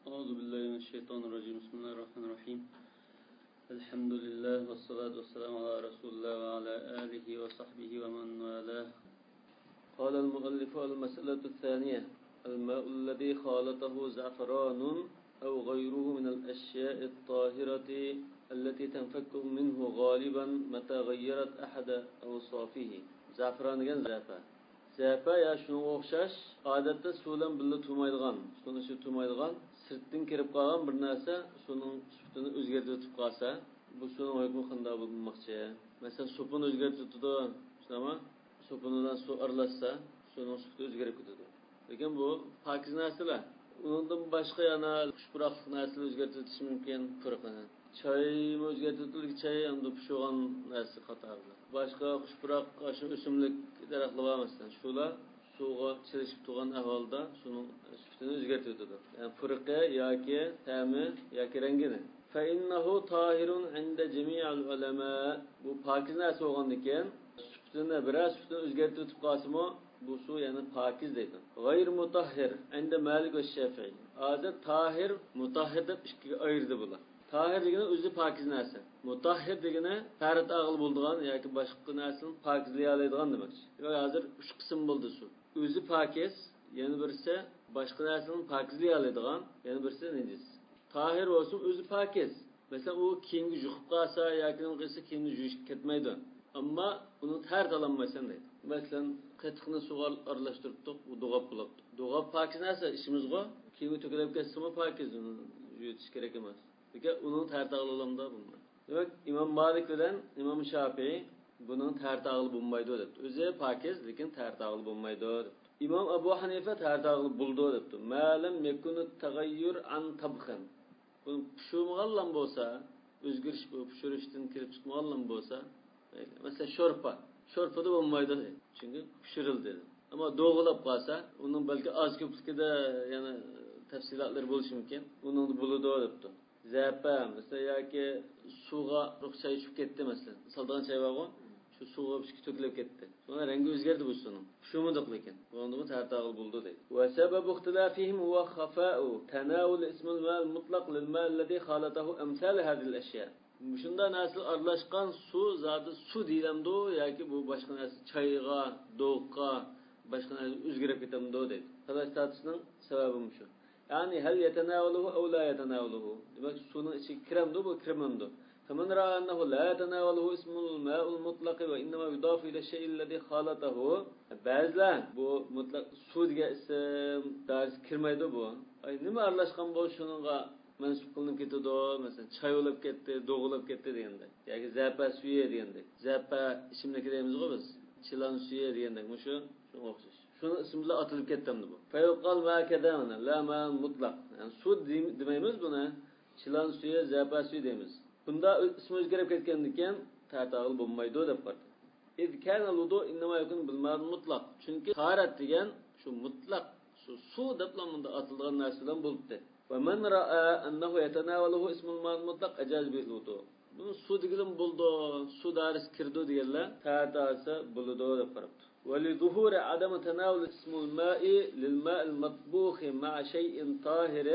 أعوذ بالله من الشيطان الرجيم. بسم الله الرحمن الرحيم. الحمد لله والصلاة والسلام على رسول الله وعلى آله وصحبه ومن والاه. قال المؤلف: المسألة الثانية: الماء الذي خالطه زعفران أو غيره من الأشياء الطاهرة التي تنفك منه غالبا متى غيرت أحد أوصافه. زعفران زعفران Zəfə ya şuna oxşaş, adətdə su ilə birlə tumayılğan, suyun içi tumayılğan, sirtdən kirib qalğan bir nəsə suyun sübtünü özgərtib qalsa, bu suyun hükmü qanday bulunmaqçı? Məsələn, supunu özgərtibdi, ama supundan su aralashsa, suyun sübtü özgərib ketadi. Lakin bu pakiz nəsələr. Ondan başqa yana xushpuroq nəsələr özgərtishi mumkin, fırqını. Çay özgərtilik çay hamda pişirgan nəsə qatarlı. Başqa xushpuroq aşı o'simlik daraxtlar var məsələn. Şular suğa çelişib turgan ahvolda suyun sübtini özgərtidi. Yəni fırqı yoki ta'mi yoki rangini. Fa innahu tahirun 'inda jami'il ulama. Bu pakiz nəsə bo'lgandan sübtini biraz sübtini özgərtib qalsımı bu su yani pakiz deydi. Gayr mutahhir 'inda Malik ve Şafii. Hazır tahir, mutahhir deb ikkiga ayirdi bular. Tahir degani o'zi pakiz narsa. Mutahhir degani farid aql bo'ldigan yoki boshqa narsani pokizlay oladigan demakchi. Hozir 3 qism bo'ldi su. O'zi pakiz, yana birisi boshqa narsani pokizlay oladigan, yana birisi najis. Tahir bo'lsin o'zi pakiz. Masalan, u kiyimga yuqib qolsa yoki qilsa kiyimni yuvishga ketmaydi. Ammo uni tart ololmaysan deydi. Masalan, qatiqni suvga aralashtiribdik, u dug'ab bo'libdi. Dug'ab pakiz narsa ishimizga, kiyimga to'kilib ketsa-mu pakiz, uni yutish kerak emas. Çünkü onun tertağlılığında bulunmadı. Demek İmam Malik bilen İmam Şafii bunun tertağlı bulunmaydı dedi. Özü pakiz, lekin tertağlı bulunmaydı dedi. İmam Ebu Hanife tertağlı buldu dedi. Ma'lem yekunu tagayyur an tabkhan. Bunun pişirmağallan bolsa, özgürüş bu pişirişten kirip çıkmağallan bolsa, mesela şorpa. Şorpa da bulunmaydı dedi. Çünkü pişirildi dedi. Ama doğulap kalsa, onun belki az köpükte yani tafsilatları buluş mümkün. Onun buludu dedi. Zəpə, mesela ki suğa çay içib getdi mesela. Saldan çay var o, şu suğa bir tökülüb getdi. Sonra rengi özgərdi bu suyun. Şumuduq lekin. Bunu tərtağıl buldu deyil. Və səbəb ixtilafihim huwa xafa'u tanawul ismul ma'l mutlaq lil ma'l ladhi khalatahu amsal hadhihi al-ashya. Şunda nasıl aralashqan su zati su deyilamdı yoki bu boshqa narsa çayga, do'qqa, boshqa narsa o'zgarib ketamdi deyil. Xalos statusning sababi shu. Yani hel yetenavuluhu ev la yetenavuluhu. Demek suyun içi kiremdi bu kirememdi. Femen ra'a ennehu la yetenavuluhu ismul ma'ul mutlaqi ve innema yudafu ile şeyillezi khalatahu. Bazılar bu mutlak su diye isim ders kirmeydi bu. Ay nima aralashgan bu şununla mensup kılınıp ketdi. Mesela çay olup ketdi, doğulup ketdi degende. Yoki zapa suyu degende. Zapa ishimniki deymiz-ku biz. Chilan suyu degende. Mushu o'xshash. Şunu isimle atılıp kettemdi bu. Feyuqal ma kedamana la ma mutlaq. Yani su demaymiz buna. Chilan suyu, zapa suyu deymiz. Bunda ismi o'zgarib ketgandan tartağıl bo'lmaydi deb qo'ydi. İz kana ludu innama yakun bil ma mutlaq. Chunki taharat degan shu mutlaq, su deb bunda atilgan narsadan bo'libdi. Ve men ra'a annahu yatanawaluhu ismul ma mutlaq ajaz bil ludu. Bunu su degilim buldu, su daris kirdi deganlar tartağısı buldu deb qo'ydi. ولظهور عدم تناول اسم الماء للماء المطبوخ مع شيء طاهر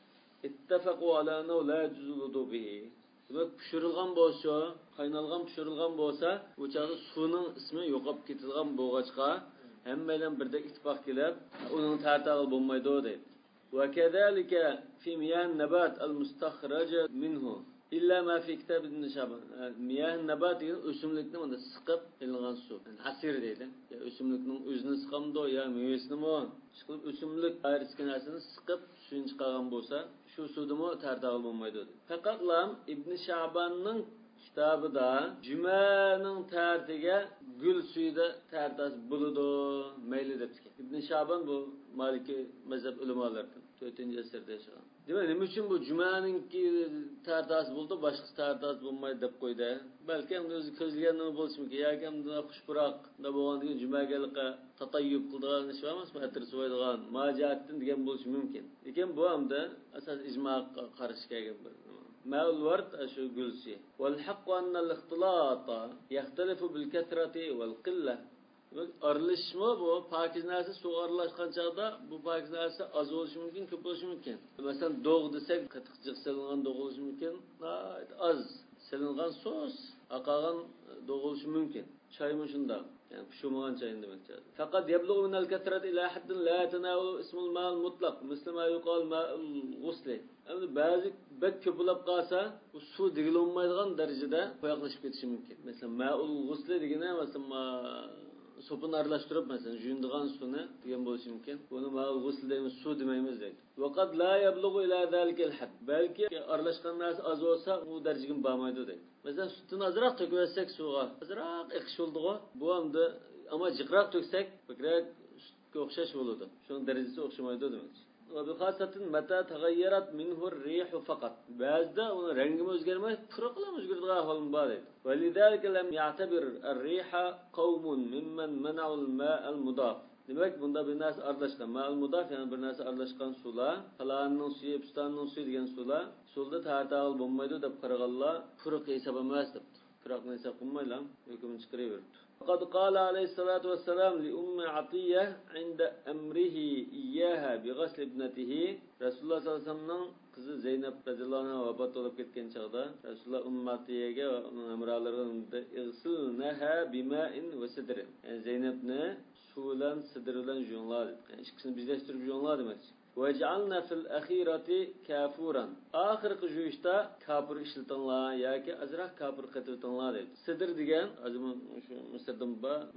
اتفقوا على أنه لا يجوز الوضوء به. Demek pişirilgan bolsa, kaynalgan pişirilgan bolsa, bu çağda suyun ismi yo'qolib ketilgan bo'lg'achqa, hammalar birdek ittifoq kelib, uning tartag'il bo'lmaydi deydi. Va kadalika fi miyan nabat al-mustakhraja minhu illa ma fi kitab ibn Shaban. Miyah nabat degan o'simlikni unda siqib ilingan su. Yani asir deydi. Ya o'simlikning o'zini siqamdi ya mevasini chiqib o'simlik ayrisgan narsani siqib suyun chiqargan bo'lsa, shu sudimi tartag'il bo'lmaydi dedi. Faqat lam ibn Shabanning kitabida jumaning tartiga gul suyida tartas bo'ladi, mayli debdi. Ibn Shaban bu Maliki mazhab ulamolaridan 4-asrda yashagan. Demak, nima uchun bu jumaninki tartas bo'ldi, boshqa tartas bo'lmaydi deb qo'ydi. Balki ham o'zi ko'zlagan nima bo'lishi mumkin. Yoki ham xushpuroq da bo'lgandan jumagalqa tatayyub qildigan ish emas, atir so'ydigan, majatdan degan bo'lishi mumkin. Lekin bu hamda asos ijmoga qarshi kelgan bir. ماء الورد أشو قلسي والحق أن الاختلاط يختلف بالكثرة والقلة Aralashma bu pokiz narsa suv aralashgan chog'da bu pokiz narsa oz bo'lishi mumkin, ko'p bo'lishi mumkin. Masalan, dog' desak, qatiq jiq silingan dog' bo'lishi mumkin, oz silingan sos aqagan dog' bo'lishi mumkin. Choymi shunda, yani pishmagan choyni demakchi. Faqat yablughu min al-kasrat ila haddin la yatanawu ismul ma'al mutlaq, misli ma yuqal ma'ul ghusl. Endi ba'zi bek ko'plab qolsa, bu suv digilolmaydigan darajada qo'yaqlashib ketishi mumkin. Masalan, ma'ul ghusl degani masalan sopuni aralashtirib masalan yuyindigan suvni degan bo'lishi mumkin. Buni ma'ul ghusl deymiz, suv demaymiz deydi. Vaqad la yablughu ila zalikal had. Balki aralashgan narsa az bo'lsa, u darajaga bormaydi deydi. Masalan, sutni azroq to'kib suvga, azroq iqish bo'ldi-ku. Bu hamda ammo jiqroq to'ksak, ko'proq sutga o'xshash bo'ladi. Shuning darajasi o'xshamaydi demakchi. وبخاصة متى تغيرت منه الريح فقط. بعد ون رنگ o'zgarmay, puruqlam o'zgardigan holim bor edi. ولذلك لم يعتبر الريح قوم ممن منعوا الماء المضاف. Demek bunda bir narsa aralashgan, ma'al mudaf yani bir narsa aralashgan sular, falanning suvi, pistanning suvi degan sular, sulda tartaqil bo'lmaydi deb qaraganlar, puruq hisob emas debdi. Puruqni hisob qilmaylar, hukmni chiqaraverdi. قد قال عليه الصلاة والسلام لأم عطية عند أمره إياها بغسل ابنته. رسول الله صلى الله عليه وسلم kızı Zeynep radıyallahu anh'a vefat olup ketken çağda Resulullah Ummatiye'ge ve onun emralarında İğsilneha bima'in ve sidrin. Yani Zeynep'ne su'lan sidrilen jünlar. Yani ikisini birleştirip jünlar demek. وَجَعَلْنَا فِي الْأَخِيرَةِ كَافُورًا. Ahirki juyuşta kapır işletenler ya ki azrak kapır katırtenler deydi. Sıdır degen, azımın şu Mısır'dan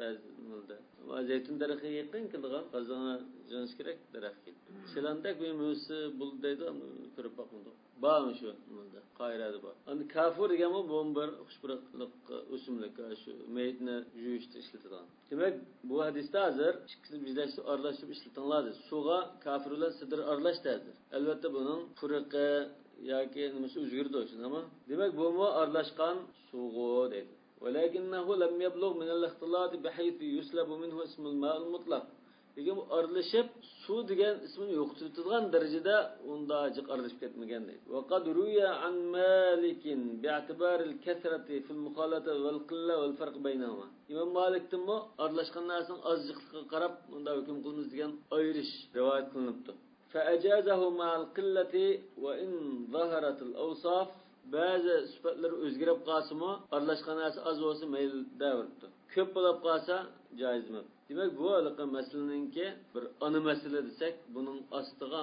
bazı ama zeytin darıqı yakın kılgan, kazana canış gerek darıqı ki. Şelandak bir mühüsü bul deydi ama körüp bakmadı. Bağım şu mulda, kayradı bağ. Hani kafur degen o bombar, kuşbıraklık, usumluk, şu meyitine juyuşta işletilen. Demek bu hadiste hazır, ikisini birleştirip arlaşıp işletenler deydi. Suğa kafirler aralaş derdir. Elbette bunun fırıkı yoki nimasi o'zgardi o'shin ama demak bu mu aralashgan suv deydi. Walakinnahu lam yablugh min al-ikhtilat bihayth yuslabu minhu ism al-ma' al-mutlaq. Lekin bu aralashib suv degan ismini yo'qotadigan darajada unda jiq aralashib ketmagan deydi. Wa qad ruya an Malik bi'tibar al-kathrati fi al-mukhalata wal-qilla wal-farq baynahuma. İmam Malik'tin mu aralashgan narsaning ozliqligiga qarab unda hukm qilamiz degan ayirish rivoyat qilinibdi. فأجازه مع القلة وإن ظهرت الأوصاف bazı sıfatlar o'zgarib qolsa-mu, aralashgan narsa az bo'lsa mayl davrdi. Ko'p bo'lib qolsa joiz emas. Demak, bu haliqi masalaninki bir ana masala desak, buning ostiga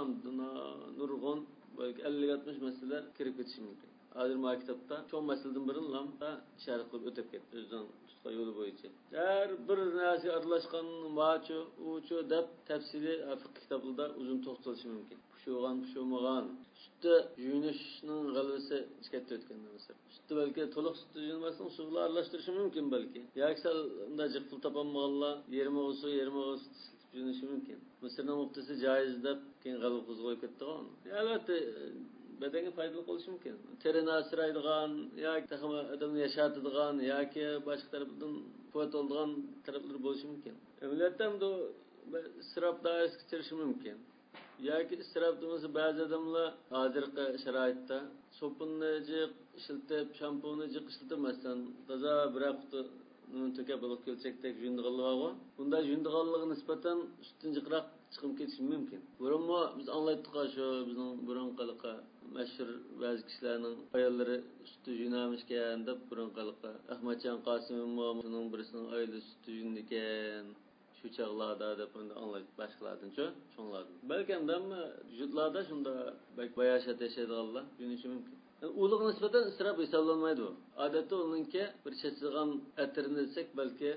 nurg'un balki 50-60 masalalar kirib ketishi mumkin. Hozir bu kitobda cho'ng masaladan birini lamda sharh qilib o'tib ketdi o'zining tutgan yo'li bo'yicha. Har bir narsa aralashgan machu, uchu deb tafsili fiqh kitobida uzun to'xtalishi mumkin. Pishmagan. Sutda yuyinishning g'alvasi chiqib o'tgandan sonra. Sutda balki to'liq sutda yuyinmasdan suvlar aralashtirishi mumkin balki. Yoki unda jiqil topolmaganlar yerma suv yuyinishi mumkin. Misrning muftisi joiz deb keyin g'alva qo'zg'ayib ketdi-ku. Albatta bedenge faydalı bo'lishi mumkin. Terini asraydigan yoki odamni yashatadigan yoki boshqa tarafdan quvvat oladigan taraflar bo'lishi mumkin. Millatdan bu isrof doirasiga kirishi mumkin. Yoki isrof demasa ba'zi odamlar hozirgi sharoitda so'pinni ishlatib, shampuni ishlatmasdan toza biraqti to'kab olib kelchakdek yundiganlar. Bunda yundiganligiga nisbatan ustunjiqroq chiqib ketishi mumkin. Burunmi biz anglaydik shu bizning burunqiliqqa mashhur ba'zi kishilarning ayollari usti yunamishgan deb burunqiliqqa Ahmadjon Qosimov birisining oilasi usti yundigan shu chog'larda deb anglaydik boshqalardan-chi, shunlardan. Balki hamma vujudlarda shunda bayashat yashaydiganlar yunishi mumkin. Uliq nisbatan isrof hisoblanmaydi bu. Odatda uningki bir chechilgan atrini desek balki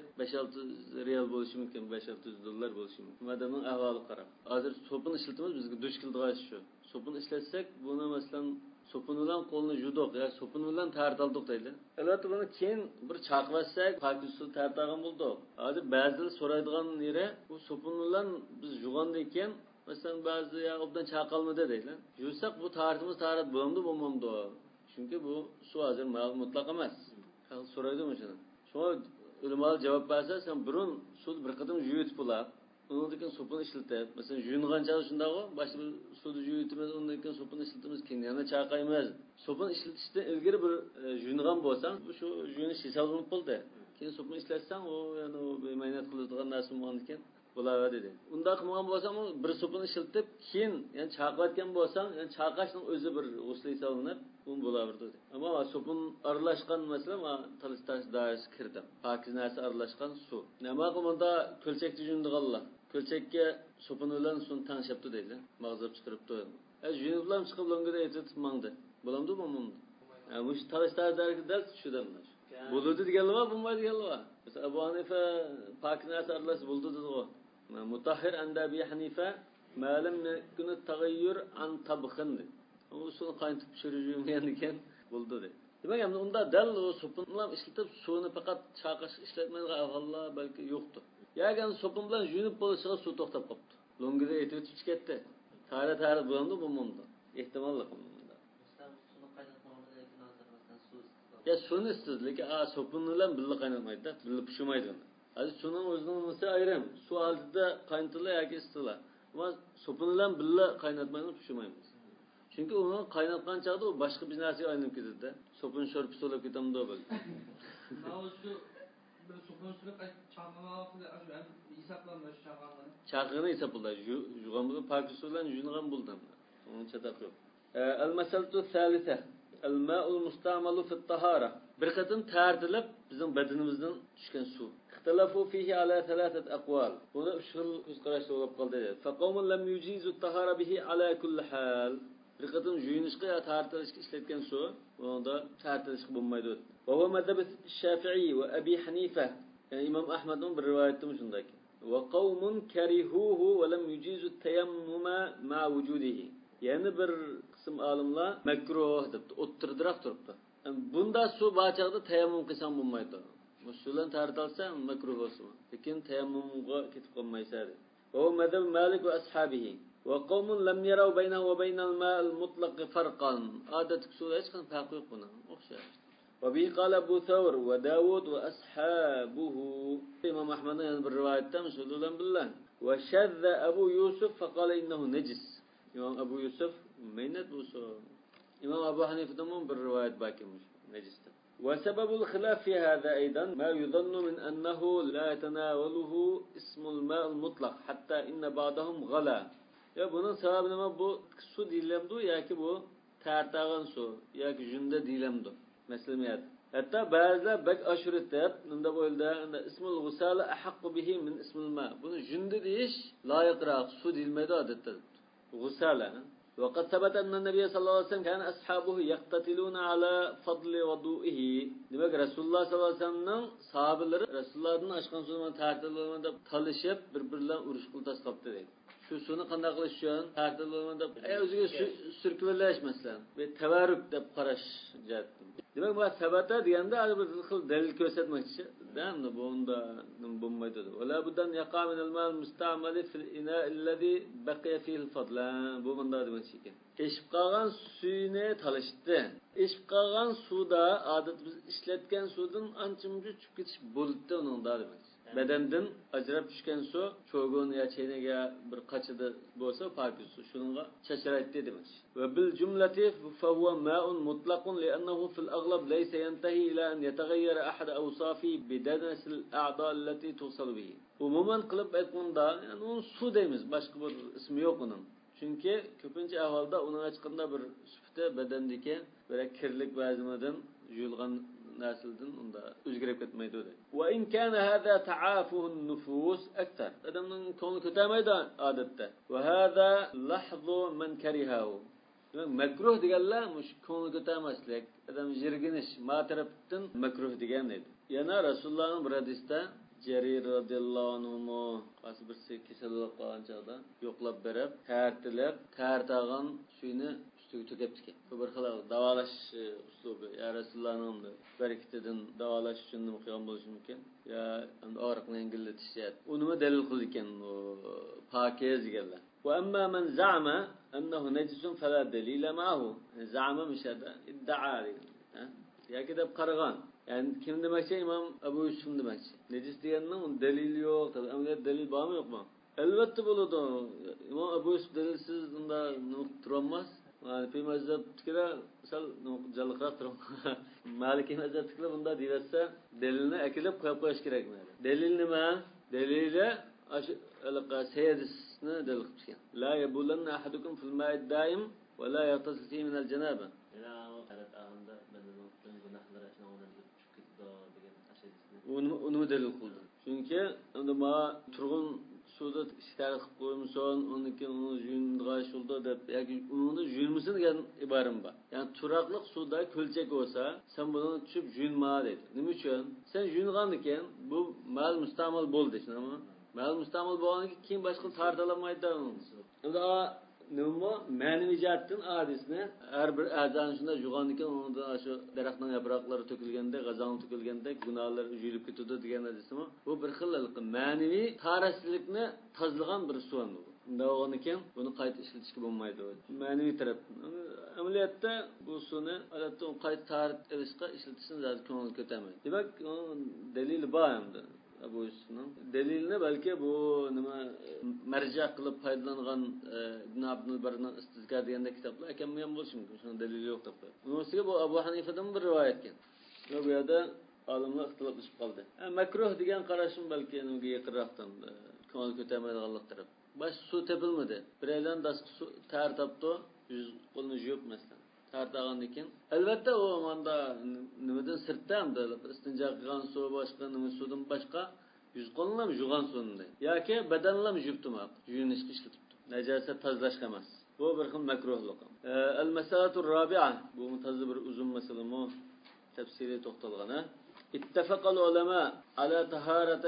5-6 riyal bo'lishi mumkin, 5-600 dollar bo'lishi mumkin. Madamning ahvoli qarab. Hozir sopini ishlatamiz, bizga duch keldigan shu. Sopini ishlatsak, buni masalan sopini bilan qo'lni yuduq yoki sopini bilan tartaldik deydi. Albatta buni keyin bir chaqvatsak, pakiz suv tartagan bo'ldi. Hozir ba'zilar so'raydigan yeri bu sopini bilan biz yuvgandan keyin masalan ba'zi ya obdan chaqalmadi deydi. Yursak bu tartimiz tarat bo'lamdi, bo'lmamdi. Chunki bu suv hozir mutlaq emas. So'raydim shuni. Shuna ulamolar javob bersa, sen burun suv bir qatim yuvib bo'lib, undan keyin sopini ishlatib, masalan yuyingan chog'i shundaqo, boshqa bir suvni yuvitimiz, undan keyin sopini ishlatimiz, keyin yana chaqaymiz. Sopini ishlatishdan ilgari bir yuyingan bo'lsang, shu yuyinish hisoblanib bo'ldi. keyin sopni ishlatsang u yani u bemehnat qiladigan narsa bo'lgan ekan bo'lar dedi. Unda qilgan bo'lsam bir sopni ishlatib keyin yani chaqayotgan bo'lsang yani chaqashning o'zi bir g'usl hisoblanib bu bo'laverdi dedi. Ammo sopun aralashgan masalan talish dairasi kirdi. Pokiz narsa aralashgan suv. Nima qilmanda ko'lchakni jundiganlar. Ko'lchakka sopun bilan suvni tangshapti deydi. Mag'zab chiqiribdi. Junublar chiqib longida aytib mangdi. Bo'lamdi bu mumdi. Bu talish dairasi dal shudanlar. Bo'ludi deganlar bo'lmaydi deganlar. Mesela Abu Hanife pokiz narsa aralash bo'ldi dedi. Mutahhir anda Abi Hanife ma lam yakun at-taghayyur an tabkhin. Usunu qaynatib pishirgan ekan bo'ldi dedi. Demak, endi unda dal sopun bilan ishlatib suvni faqat chaqash ishlatmaydigan ahvollar balki yo'qdir. Yagan sopun bilan yunib bo'lishiga suv to'xtab qopti. Longida etib ketdi. Tara bo'ldi bu mumda. Ehtimolli qilmanda. Suvni qaynatmaganda lekin hozir masalan suv iste'mol. Ya suvni iste'mol, lekin sopun bilan birga qaynatmaydi, birga pishmaydi. Hozir suvning o'zining nimasi ayrim. Suv oldida qaynatilar yoki istilar. Ammo sopun bilan birga qaynatmaydi, pishmaymiz. Çünkü onu kaynatgan çağda o başka bir narsaga aylanib ketadi. Sopun şorpisi olib ketamdi o böyle. Mana shu bir sopun sürüp çağırmalı hesaplanmış çağırmalı. Çağırını hesaplar. Jugan bilan pakisi bilan junigan buldan. Onun çataq yok. El-meselatu thalitha. El-ma'ul musta'malu fi't-tahara. Bir qatim tartilib bizning badanimizdan tushgan suv. İxtilafu fihi ala thalathat aqwal. Buni 3 xil qarashlar bo'lib qoldi. Faqawmun lam yujizu at-tahara bihi ala kulli hal. Bir qatim juyinishga ya tartilishga ishlatgan suv, bunda tartilishga bo'lmaydi. Va huwa mazhab Shafi'i va Abi Hanifa. Yani İmam Ahmed'in bir rivayetinde shunday. Wa qawmun karihuhu wa lam yujizu at-tayammuma ma'a wujudihi. Yani bir qism olimlar makruh debdi, o'ttirdiroq turibdi. Bunda suv bachaqda tayammum qilsam bo'lmaydi. Musullan tartalsa makruh bo'lsin. Lekin tayammumga ketib qolmaysa. Va mazhab Malik va ashabihi. وقوم لم يروا بينه وبين الماء المطلق فرقا عادة كسور ايش كان فرق yok buna okşar. وبه قال أبو ثور وداود وأصحابه إمام أحمد يعني بالرواية مسؤولا بالله وشذ أبو يوسف فقال إنه نجس إمام أبو يوسف مينت بوسو إمام أبو حنيفة دمون بالرواية باكي مش نجس. وسبب الخلاف في هذا أيضا ما يظن من أنه لا يتناوله اسم الماء المطلق حتى إن بعضهم غلا. Ya bunun sebebi ne? Bu su dilemdu ya ki bu tertağın su ya ki jünde dilemdu. Mesela hatta bazılar bek aşuretler bunda böyle ismul gusala ahakku bihi min ismul ma. Bunu jünde deyiş layıkrak su dilmedi adette. Gusala. وقد ثبت أن النبي صلى الله عليه وسلم كان أصحابه يقتتلون على فضل وضوئه. Demek Resulullah sallallahu aleyhi ve sellem'nin sahabeleri Resulullah'ın aşkın suyunu tartılığında talışıp birbirlerine uruş kıltas kaptı dedi. Şu suyunu qanday qilish uchun tartiblarda o'ziga sürküvelash masalan ve tevarruk deb qarash jihatdan. Demak bu sabata deganda bir xil dalil ko'rsatmoqchi. Damni bunda bo'lmaydi. Wala buddan yaqa min al-mal musta'mal fil ina' alladhi baqiya fihi al-fadl. Bu bunda demoqchi ekan. Eshib qolgan suyni talishdi. Eshib qolgan suvda odat biz ishlatgan suvdan ancha-muncha chiqib ketish bo'ldi uning demoqchi. Bedenden ajrab tushgan suv cho'gon ya chaynaga bir qachida bo'lsa pokiz suv shunga chacharaydi demak. Va bil jumlati fa huwa ma'un mutlaqun li'annahu fil aghlab laysa yantahi ila an yataghayyara ahad awsafi bidanas al-a'da allati tusalu bihi. Umuman qilib aytganda, yani u suv deymiz, boshqa bir ismi yo'q uning. Chunki ko'pincha ahvolda uning chiqqanda bir sufta badandagi bir kirlik ba'zimadan yuyilgan nasldan unda o'zgarib ketmaydi dedi. Va in kana hada ta'afuhu an-nufus akthar. Adamning ko'ngli ko'tarmaydi odatda. Va hada lahzu man karihahu. Makruh deganlar mush ko'ngli ko'tarmaslik, adam jirginish ma'tarafdan makruh degan edi. Yana Rasulullohning bir hadisda Jarir radhiyallohu anhu qasi bir kasallik qolgan chaqda yo'qlab berib, tartilib, tartag'an suyni ustiga to'kibdi. Bu bir xil davolash uslubi. Ya Rasulullohning barakatidan davolash uchun nima qilgan bo'lishi mumkin? Ya og'riqni yengillatish. U nima dalil qildi ekan u pokiz deganlar. Wa amma man za'ama annahu najisun fala dalila ma'ahu. Za'ama mishada idda'a. Yoki deb qaragan. Yani kim demakchi? İmam Abu Yusuf demakchi. Nejis deganning dalili yo'q. Tabii amaliyat dalil bormi yo'qmi? Albatta bo'ladi. İmam Abu Yusuf dalilsiz unda turolmas. Hanifi mazhabdagilar sal jalliqroq turadi. Maliki mazhabdagilar bunda deyilsa, dalilni akilib qo'yib qo'yish kerak edi. Dalil nima? Dalili sayyidisni dalil qilgan. La yabulanna ahadukum fil ma'id daim va la yatasil fihi min al-janaba. Onu dalil qildi. Chunki unda ma turg'un suvda ishlar qilib qo'ymison, uniki uni yuyindiga shulda deb yoki uni yuyinmasin degan iboram bor. Ya'ni turaqliq suvda ko'lchak bo'lsa, sen buni tushib yuyinma deydi. Nima uchun? Sen yuyingan ekan, bu mal mustamal bo'ldi, tushunami? Mal mustamal bo'lgandan keyin boshqa tartalamaydi. Unda nima ma'naviy jihatdan hadisni har bir a'zoni shunda yug'andan keyin unda shu daraxtning yaproqlari to'kilganda, g'azon to'kilganda gunohlar yuyilib ketadi degan hadismi? Bu bir xil ma'naviy taraslikni tozalagan bir suv bu. Unda o'g'an ekan, buni qayta ishlatishga bo'lmaydi. Ma'naviy taraf. Amaliyotda bu suvni odatda qayta tarit qilishga ishlatishni zaten ko'ngil ko'tarmaydi. Demak, dalili bor hamda. Bu isning dalilni balki bu nima marja qilib foydalangan Ibn Abdulbarning istizkor deganda kitoblar ekanmi bo'lishi mumkin. Shunga dalil yo'q deb qo'ydi. Bunisiga bu Abu Hanifadan bir rivoyat ekan. Bu yerda olimlar ixtiloflashib qoldi. Makruh degan qarashim balki nimaga yaqinroqdan ko'ngil ko'tarmaydiganlik taraf. Bosh suv tepilmadi. Biraydan dasqi tar topdi, yuz qo'lni yuvib masalan. Tartag'andan keyin albatta u manda nimadan sirtda istinjo qilgan suv boshqa nima suvdan boshqa yuz qo'lni yuvgan suvni yoki badanni yuvibtimoq yuvishga ishlatibdi. Najosat tozalashga emas. Bu bir xil makruhlik. Al-masalatu rabi'a bu mutazzi bir uzun masalami tafsiri to'xtalgan. اتفق العلماء على طهارة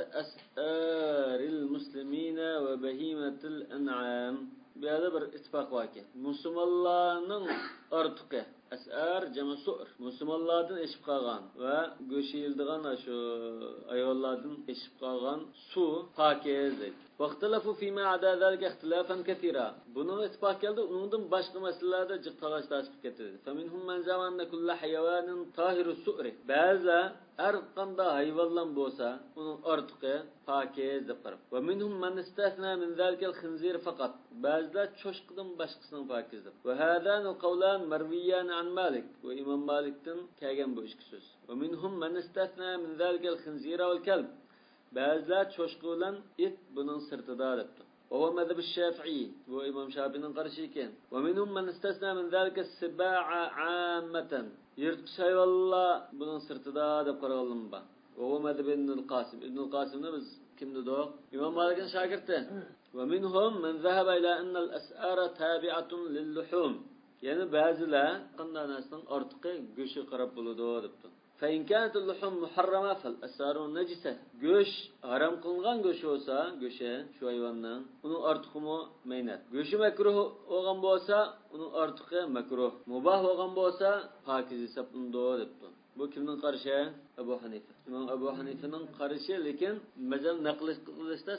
أسئار المسلمين وبهيمة الأنعام. بهذا bir ittifaq vakı. Müslümanların artıqı asar cema su'r. Müslümanlardan eşib qalğan və göşeyildiğan şu ayollardan eşib qalğan su pakizdir. Vaqtalafu fima ada zalika ihtilafan kathira. Bunun ittifaq geldi. Ondan başqa məsələlərdə cıq talaş-tashib ketdi. Faminhum man zamanna kullu hayawanin tahiru su'ri. Bəzi her qanda hayvanlar bolsa, onun artıqı pakiz deb qarab. Və minhum man istasna min zalika al-khinzir faqat. Bəzilər çoşqıdan başqasının pakiz deb. Və hadan qawlan marwiyan an Malik və İmam Malikdən gələn bu iki söz. Və minhum man istasna min zalika al-khinzira wal-kalb. Bəzilər çoşqı bilan it bunun sırtıda debdi. وهو مذهب الشافعي وإمام شافعي قرشي ekan. ومنهم من استثنى من ذلك السباع عامة. Yırtqış hayvanlar bunun sırtıda deb qaralım ba. وهو مذهب ابن القاسم. ابن القاسم'ni biz kimdi o? İmam Malik'in şagirdi. ومنهم من ذهب إلى أن الأسعار تابعة للحوم. Yani bazılar qandanasının artıqı göşü qarab buludu debdi. فإن كانت اللحوم محرمة فالأسعار نجسة. Göş haram kılıngan göş olsa, göşe şu hayvanın, onun artıqı meynat. Göşü mekruh olgan bolsa, onun artıqı mekruh. Mubah olgan bolsa, pakiz hesaplandı debdi. Bu kimning qarishi? Abu Hanifa. İmam Abu Hanifa'nın qarishi, lekin mazhab naql qilishda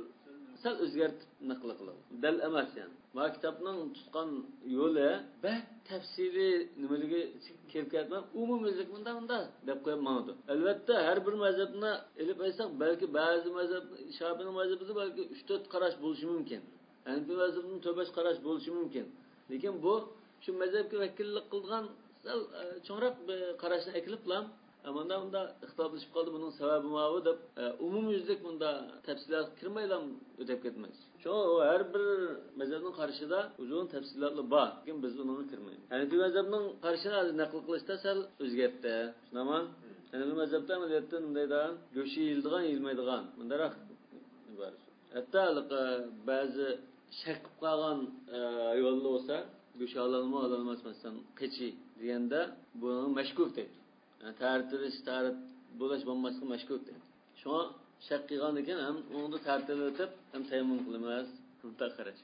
sal o'zgartib naql qiladi. Dal emas yani. Ma kitobning tutgan yo'li va tafsili nimaligi kelib ketmay, umumiylik bunda deb qo'ymoqdi. Albatta har bir mazhabni ilib aytsak, balki ba'zi mazhab, Shafi'i mazhabida balki 3-4 qarash bo'lishi mumkin. Hanifi mazhabining 4-5 qarash bo'lishi mumkin. Lekin bu shu mazhabga vakillik qilgan sal cho'nroq bir qarashni ekliblam. Amanda bunda ixtiloflashib qoldi. Buning sababi nima deb umumiylik bunda tafsilot kirmaylam o'tib ketmaymiz. Shu har bir mazhabning qarashida uzun tafsilotlar bor, lekin biz uni kirmaymiz. Hanifi mazhabning qarashini naql qilishda sal o'zgartdi. Shunami? Hanifi mazhabda amaliyotda bundayda go'shi yildigan, yilmaydigan bundaroq iborat. Hatto ba'zi shak qilib qolgan yo'llar bo'lsa, go'shi olalmi, olalmas masalan, qichi deganda buni mashkuk deydi. Tartilish, bo'lash bo'lmaslikka mashkuk deydi. Shuna shak qilgan ekan, ham uni tartilib o'tib, ham tayammum qilmas, unda qarash.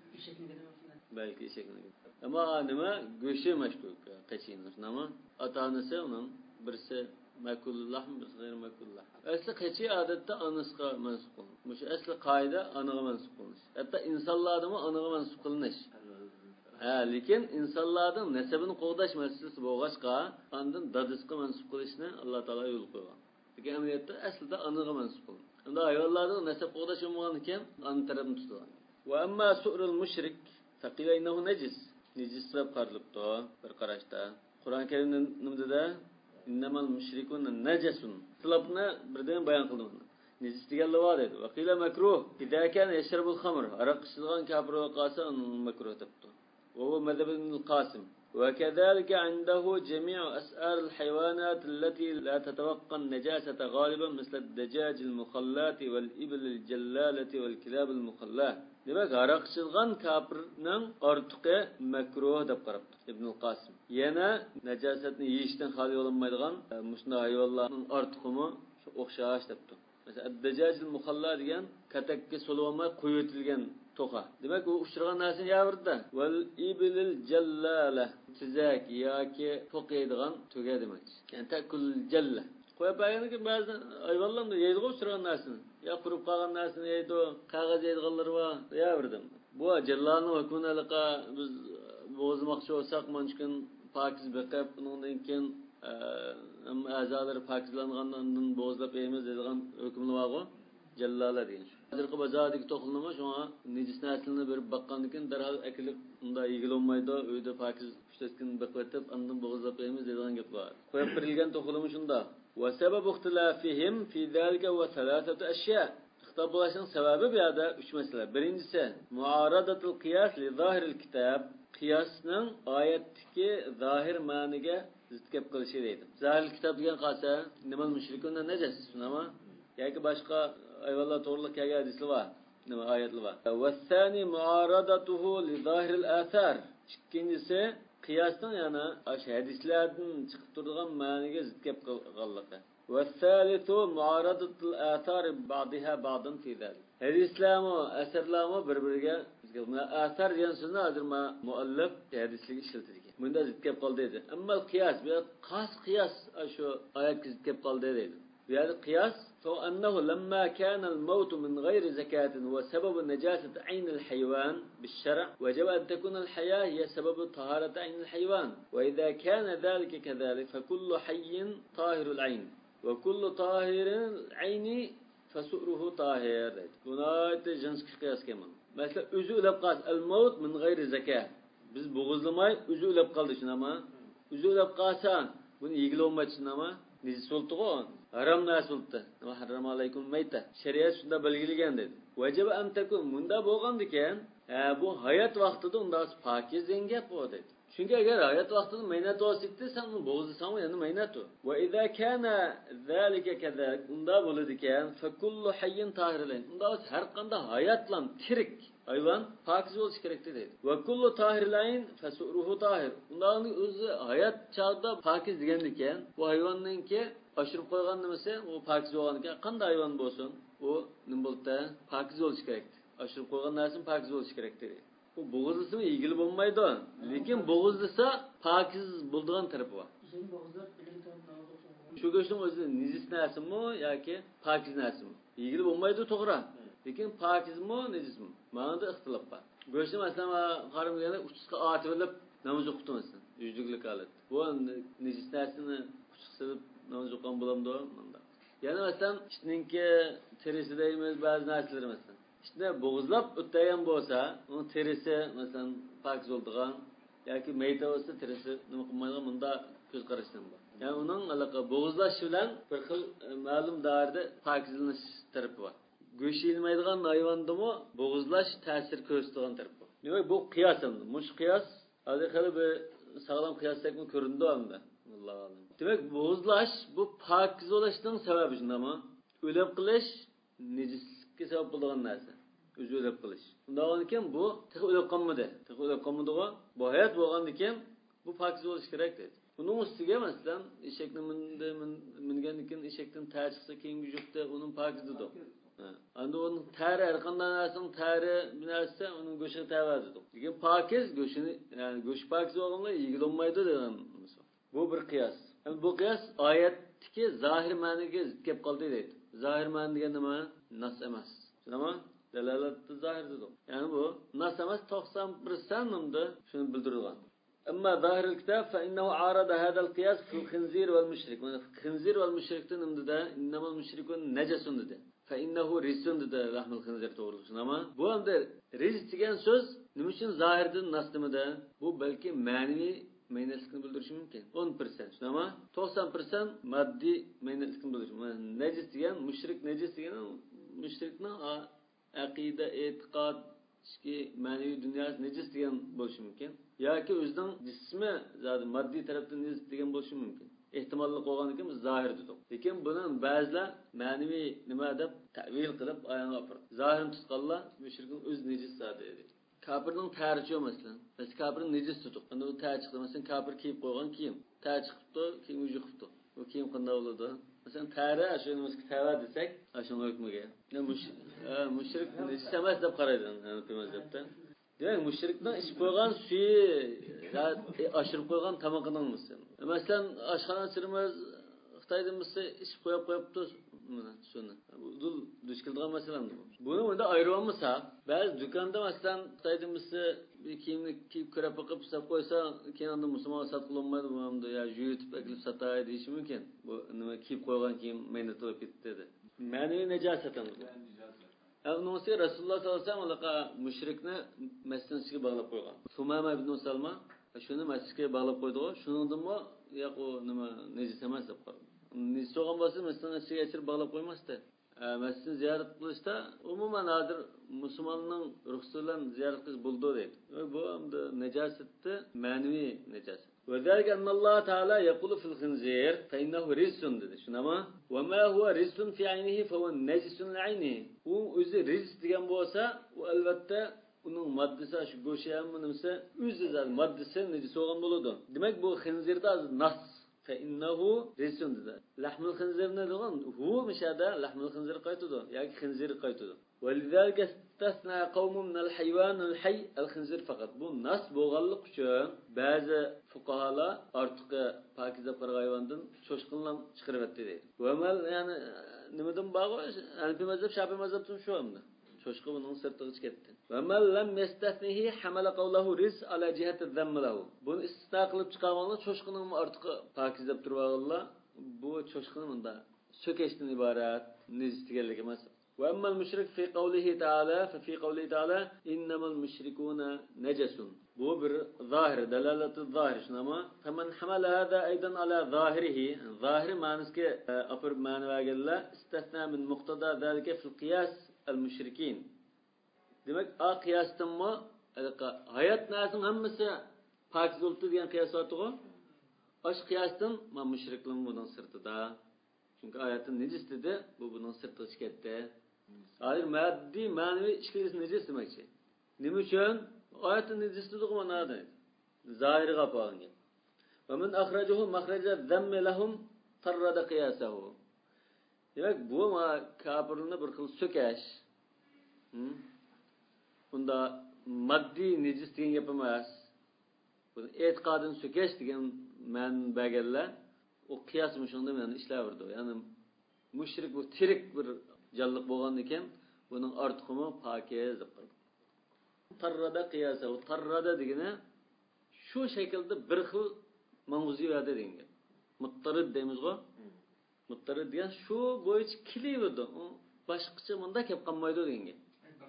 Balki shakliga. Ammo nima go'shi mashkuk, qichining nima? Ota-onasi uning birisi makulullah, birisi g'ayr makulullah. Asli qichi odatda onasiga mansub qilinadi. Bu asli qoida onaga mansub qilinish. Hatto insonlarning onaga mansub qilinish. Lekin insonlarning nasabini qo'g'dash masalasi bo'lg'achqa, ondan dadisga mansub qilishni Alloh taolo yo'l qo'ygan. Lekin amaliyotda aslida onaga mansub qilinadi. Unda ayollarning nasab qo'g'dash bo'lmagan ekan, ona tarafini tutadi. Va amma su'rul mushrik faqila innahu najis. nejislab qarilibdi bir qarashda. Qur'on Karimda nimada innamal mushrikun najasun. Tilabni birdan bayon qildim. Nejis deganlar bor dedi. Va qila makruh. Idza kana yashrabul khamr. Araq ichadigan kafir va qasa makruh debdi. Va huwa madhab ibn al-Qasim. وكذلك عنده جميع أسعار الحيوانات التي لا تتوقع النجاسة غالبا مثل الدجاج المخلات والإبل الجلالة والكلاب المخلات. Demek araqçılgan kafirning ortiqi makruh deb qarabdi İbn Qasim. Yana najosatni yeyishdan xoli bo'lmaydigan mushna hayvonlarning ortiqimi shu o'xshash debdi. Mesela ad-dajaj al-mukhalla degan katakka solomay qo'yitilgan toqa. Demak u uchragan narsa yavrda. Val ibilil jallala tizak yoki to'qiydigan tuga demak. Yani takul jalla. Qo'yib qo'yganki ba'zi hayvonlar yeydi uchragan narsani. Ya qurib qolgan narsani yeydi, qog'oz yeydiganlar bor. Yavrdim. Bu jallalning hukmini biz bozmoqchi bo'lsak, mumkin pokiz beqib, undan keyin a'zolari pokizlangandan bozlab yeymiz degan hukmi bor. Jallala degan. Hozirgi bozordagi to'qilnimi shunga nejis naslini berib baqqandan keyin darhol akilib unda yigilolmaydi, uyda pokiz ishlatgan beqitib, andan bozlab yeymiz degan gap bor. Qo'yib berilgan to'qilimi shunda. Va sabab ixtilafihim fi zalika va thalathatu ashya. Ixtilof bo'lishning sababi bu yerda 3 masala. Birinchisi, muaradatul qiyas li zahiril kitob. Qiyosning oyatdagi zohir ma'niga zid gap qilishi deydi. Zahir kitob degan qolsa, nimal mushrikundan najas sunama yoki boshqa ayvallar to'g'riliq kelgan hadislar bor. Nima oyatlar bor. Va thani muaradatuhu li zahiril athar. Ikkinchisi qiyosning yana o'sha hadislardan chiqib turgan ma'niga zid gap qilganligi. Va thalithu muaradatul athar ba'daha ba'dan fi zalik. Hadislarmi, asarlarmi bir-biriga asar degan so'zni hozir muallif hadislik ishlatilgan. Bunda zid gap qoldi dedi. Ammo qiyos, bu qas qiyos shu oyatga zid gap qoldi dedi. يعني قياس فأنه لما كان الموت من غير زكاة وسبب نجاسة عين الحيوان بالشرع وجب أن تكون الحياة هي سبب طهارة عين الحيوان وإذا كان ذلك كذلك فكل حي طاهر العين وكل طاهر العين فسؤره طاهر. بنايت جنس قياس كمان مثلا أزول أبقاس الموت من غير زكاة biz boğuzlamay üzül qaldı şunama üzül qasa bunu yigilolmay şunama nijis bo'ldi o haram narsa bo'ldi va haram alaykum mayta shariat shunda belgilagan dedi vajib am takun bunda bo'lgandikan bu hayot vaqtida unda pokiz degan bu dedi chunki agar hayot vaqtida maynat olsakda sen uni bo'g'izlasan endi maynat u va idza kana zalika kadalik unda bo'ladikan fa kullu hayyin tahirlan unda har qanday hayotlan tirik hayvon pokiz bo'lishi kerak dedi va kullu tahirlayn fasuruhu tahir undan o'zi hayot chog'da pokiz degandikan bu hayvonningki oshirib qo'ygan nimasi u pokiz bo'lganikan qanday hayvon bo'lsin u nima bo'ldi pokiz bo'lishi kerak oshirib qo'ygan narsa pokiz bo'lishi kerak dedi bu bo'g'izlasa yigil bo'lmaydi lekin bo'g'izlasa pokiz bo'ladigan tarafi bor shu go'shtning o'zi nijis narsimi yoki pokiz narsimi yigil bo'lmaydi to'g'ri lekin pokizmi nejismi ma'noda ixtilof bor go'shtni masalan qarimligini uchiga otib olib namoz o'qitmasin yuzliklik holat bu nejis narsani uchiga silib namoz o'qigan bo'lamdi bunda yana masalan ishninki terisi deymiz ba'zi narsalar masalan ishni bo'g'izlab o'tgan bo'lsa uni terisi masalan pokiz bo'ladigan yoki mayda bo'lsa terisi nima qilmaydigan bunda ko'z qarashdan bor ya'ni uning bo'g'izlash bilan bir xil ma'lum darda pokizlanish tarafi bor go'sht yeyilmaydigan hayvondami bo'g'izlash ta'sir ko'rsatadigan taraf bor. Demak bu qiyos endi. Mush qiyos hozir hali bir sog'lom qiyosdagmi ko'rindi endi. Alloh alam. Demak bo'g'izlash bu pokiz bo'lishning sababi shundami? O'lib qilish nejislikka sabab bo'lgan narsa. O'zi o'lib qilish. Undan keyin bu tiq o'lib qolmadi. Tiq o'lib qolmadi-ku. Bu hayot bo'lgandan keyin bu pokiz bo'lish kerak dedi. Bunun ustiga masalan eshakni mingandan keyin eshakdan tar chiqsa keyingi juftda uning pokizdidir. Anda onun teri her qanday narsanın teri binarsa onun go'shti tavadi. Lekin pokiz go'shtini yani go'sht pokiz bo'lganda yigilolmaydi degan misol. Bu bir qiyos. Yani bu qiyos oyatdagi zohir ma'niga zid kelib qoldi deydi. Zohir ma'ni degan nima? Nas emas. Nima? Dalolatni zohir dedi. Yani bu nas emas 90% nimda shuni bildirgan. Amma zohirul kitob fa innahu arada hada al-qiyas fi al-khinzir wal mushrik. Khinzir wal mushrikdan nimda innamal mushrikun najasun dedi. فإنه رجسٌ dedi lahmul khinzir to'g'risida. Ama bu hamda rijs degan so'z nima uchun zohirdan nasdimida? Bu balki ma'naviy maynatlikni bildirishi mumkin. 10%. Ama 90% moddiy maynatlikni bildirishi mumkin. Najis degan mushrik, najis degan mushrikning aqida, e'tiqod, ma'naviy dunyosi najis degan bo'lishi mumkin. Yoki o'zining jismi zodi moddiy tarafdan najis degan bo'lishi mumkin. Ehtimolli qo'ygan ekan biz zohir dedik. Lekin buning ba'zilar ma'naviy nima deb ta'vil qilib ayonga olib zohirini tutganlar mushrikning o'z najis zodi edi. Kafirning ta'rifi masalan. Biz kafirning najis tutuq. Endi u ta'rif qildi. Masalan kafir kiyib qo'ygan kiyim. Ta'rif qilibdi, kiyim uji qilibdi. Bu kiyim qanday bo'ladi? Masalan ta'ra shuni biz ta'va desak, shunga hukmiga. Mushrik najis emas deb qaraydi mazhabda. Demak, mushrikning ichib qo'ygan suyi, oshirib qo'ygan tamoqining misan. Masalan, oshxona sirimiz Xitoydan bo'lsa ichib qo'yibdi mana shuni. Bu duch keladigan masala bu. Buni unda ayirolmasa, ba'zi do'konda masalan Xitoydan bo'lsa bir kiyimni kiyib ko'rib boqib sotib qo'ysa, keyin unda musulmon sotqilolmaydi bu hamda ya yutib akilib sotay deyishi mumkin. Bu nima kiyib qo'ygan kiyim maynat bo'lib ketdi dedi. Ma'naviy najosatan bu. Avnisi Rasululloh sollallohu alayhi vasallam mushrikni masjidga bog'lab qo'ygan. Sumama ibn Salma shuni masjidga bog'lab qo'ydi. Shuningdimi, yo'q u nima najis emas deb qaradi. Najis bo'lgan bo'lsa masjidga yechirib bog'lab qo'ymasdi. Masjidni ziyorat qilishda umuman hozir musulmonning ruxsati bilan ziyorat qilish bo'ldi deydi. Bu hamda najosatni ma'naviy najosat. وذلك أن الله تعالى يقول في الخنزير فإنه رجس dedi. Şunama وما هو رجس في عينه فهو نجس لعينه. U o'zi rijs degan bo'lsa, u albatta uning moddasi shu go'shi ham nimsa o'zi zot moddasi najis bo'lgan bo'ladi. Demak bu xinzirda nas فإنه رجس dedi. Lahmul xinzir ne degan? Hu mishada lahmul xinzir qaytadi yoki xinzir qaytadi. ولذلك استثنى قوم من الحيوان الحي الخنزير فقط. Bu nas bo'lganlik uchun ba'zi fuqaholar ortiq pokiza bir hayvondan cho'shqinlar chiqarib etdi deydi. Va mal ya'ni nimadan bog'i? Hanafi mazhab, Shafiy mazhabdan shu hamda. Cho'shqi buning sirtiga ketdi. Va mal lam yastafnihi hamala qawluhu ris ala jihati dhamm lahu. Buni istisno qilib chiqarganlar cho'shqining ortiq pokiza deb turganlar bu cho'shqini bunda so'kashdan iborat, nejis deganligi emas. وأما المشرك في قوله تعالى ففي قوله تعالى إنما المشركون نجس bu bir zahir dalalat zahir şunama faman hamala hada aydan ala zahirihi zahir ma'nosiga apar ma'no berganlar istisna min muqtada zalika fil qiyas al mushrikin demak a qiyosdanmi hayot narsaning hammasi pokiz bo'ldi degan qiyos borku osh qiyosdan ma mushriklar bundan sirtida chunki oyatda najis dedi bu bundan sirtiga chiqdi. Hayır maddi manevi işkilisi necis demekçi. Nima uchun? Oyatın necistliği manada. Zahiri qapagan. Ve men akhrajahu makhraja zamm lahum tarrada qiyasahu. Demek bu kafirlikni bir xil so'kash. Bunda maddi necis degan gap emas. Bu e'tiqodini so'kash degan ma'no berganlar o qiyosmi shunda meni ishlaverdi. Ya'ni mushrik bu tirik bir jalliq bo'lgan ekan, buning ortiqimi pokiz deb qo'ydi. Tarrada qiyasa, u tarrada degani shu shaklda bir xil mavzularda degan. Muttarid deymiz-ku. Muttarid degan shu bo'yicha kiliydi. U boshqacha bunda kelib qolmaydi degan.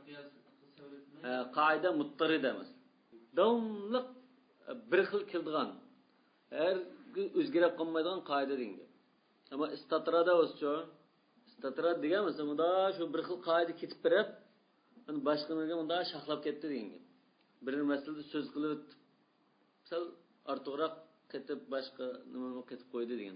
Qoida muttarid emas. Davomli bir xil keldigan. Har o'zgarib qolmaydigan qoida degan. Ammo istatrada o'scha Statrat degan bo'lsa, bunda shu bir xil qoida ketib berib, uni boshqalarga bunda shaxlab ketdi degan. Bir masalada so'z qilib, sal ortiqroq ketib boshqa nima ketib qo'ydi degan.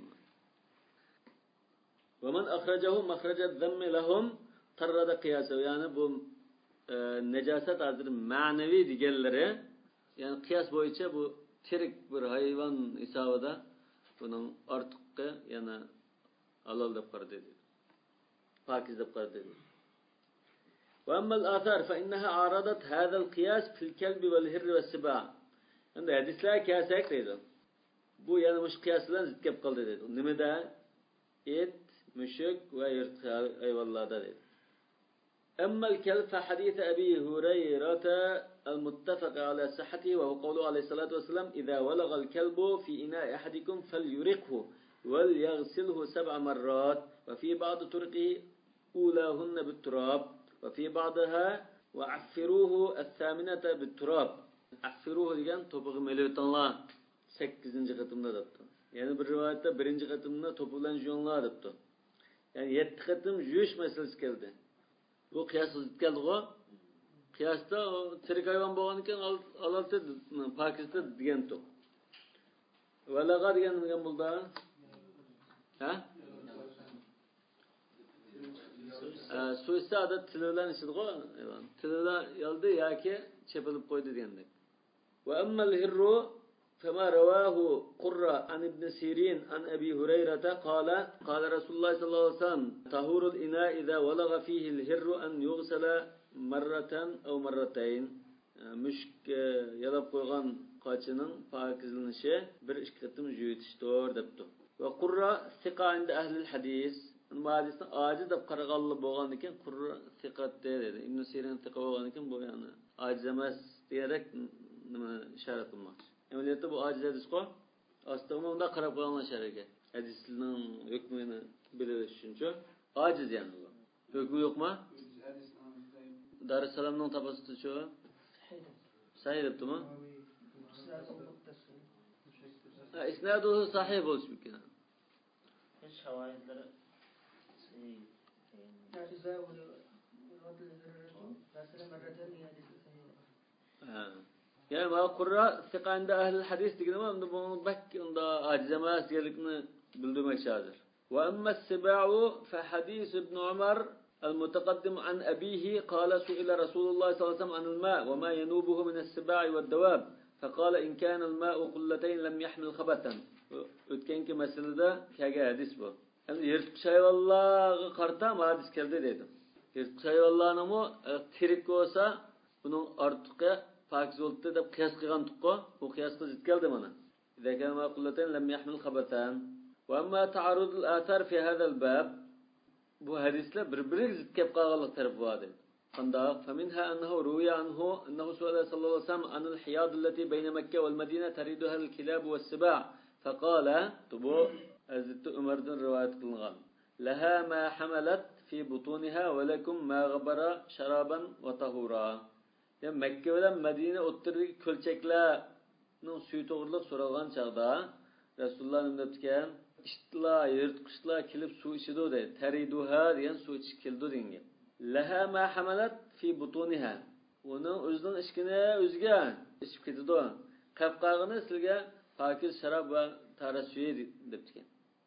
Va man akhrajahu makhraja dhamm lahum tarrada qiyasa, ya'ni bu najosat hozir ma'naviy deganlari, ya'ni qiyos bo'yicha bu tirik bir hayvon hisobida buning ortiqqa yana halol deb qaradi. Pakiz deb qaradi. Ve amma al-athar fa innaha aradat hadha al-qiyas fil kalbi vel hirri ve siba. Endi hadislar kelsak deydi. Bu yana mush qiyos bilan zid kelib qoldi deydi. Nimada? Et, mushuk va yirtqi hayvonlarda deydi. Amma al-kalb fa hadith Abi Hurayrah al-muttafaq ala sihhatihi wa huwa qawluhu alayhi salatu wasalam idha walagha al-kalbu fi ina'i ahadikum falyuriqhu wal yaghsilhu 7 marrat wa fi ba'd turqihi أولاهن بالتراب وفي بعضها وعفروه الثامنة بالتراب. عفروه degan to'pig'i meliyotanglar 8-qatimda debdi. Yani bir rivayette 1-qatimda to'piqlan juyinglar debdi. Yani 7 qatim juyish masalasi keldi. Bu qiyos keldi-ku. Qiyosda tirik hayvon bo'lgan ekan alalti pokizda degan to'p. Valaga degan nima bo'ldi? Ha? So'ysa adat tilidan ishidi-ku. Tilidan yoldi yoki chepilib qo'ydi degandek. Wa amma al-hirru فما رواه قرة عن ابن سيرين عن أبي هريرة قال رسول الله صلى الله عليه وسلم طهور الإناء إذا ولغ فيه الهر أن يغسل مرة أو مرتين. مشك يلب قوغان قاچının pakizlanışı bir iş kıtım jüyütüştür depti. Ve Qurra sika inde ehlil hadis. Bu hadisden aciz dep qaragallı bolgan eken Qurra sikat dedi. İbn Sirin sika bolgan eken bu yani aciz emas diyerek nima işaret qilmoqchi. Emniyette bu aciz hadis-ku. Aslında onda qarab qo'yganlar sharhiga. Hadisning hukmini bilish uchunchi aciz yani bu. Hukmi yo'qmi? Darussalamning tafsiri-chi. Sahih debdimi? İsnaduhu sahih bo'lishi mumkin. Şavaidlari Yani bu Qurra siqanda ahli hadis deganlar unda bu bak unda aciz emas deganlikni bildirmoqchidir. Wa amma as-siba'u fa hadis ibn Umar المتقدم عن أبيه قال سئل رسول الله صلى الله عليه وسلم عن الماء وما ينوبه من السباع والدواب فقال إن كان الماء قلتين لم يحمل خبثا. Ötkenki meselede kege hadis bu. Yani yırtık hayvanlara karta mı hadis geldi dedim. Yırtık hayvanlarına mı tirik olsa bunun artığı pakiz oldu da kıyas kıgan tukku. Bu kıyas kızıt geldi bana. İzâ kâne mâ kulleten lem yahmil khabatan. Ve emmâ ta'arudul âthar fi hâzel bâb. Bu hadisler birbirine zıt kep kağalık tarafı vardı. Kanda فمنها أنه روي عنه أنه سئل صلى الله عليه وسلم عن الحياض التي بين مكة والمدينة تريدها الكلاب والسباع فقال تبو أزدت أمردن رواية قلنغان لها ما حملت في بطونها ولكم ما غبر شرابا وطهورا. Yani Mekke ve Medine otturdaki kölçeklerin suyu doğruluk sorulgan çağda Resulullah'ın öptüken İştila, yırtqışla kilip su içidu de. Teriduha diyen su içikildu denge. Leha ma hamalat fi butuniha. Onun özünün işkine özge içip ketidu. Kapqağını silge pakiz şarab ve tara suyu deptiken.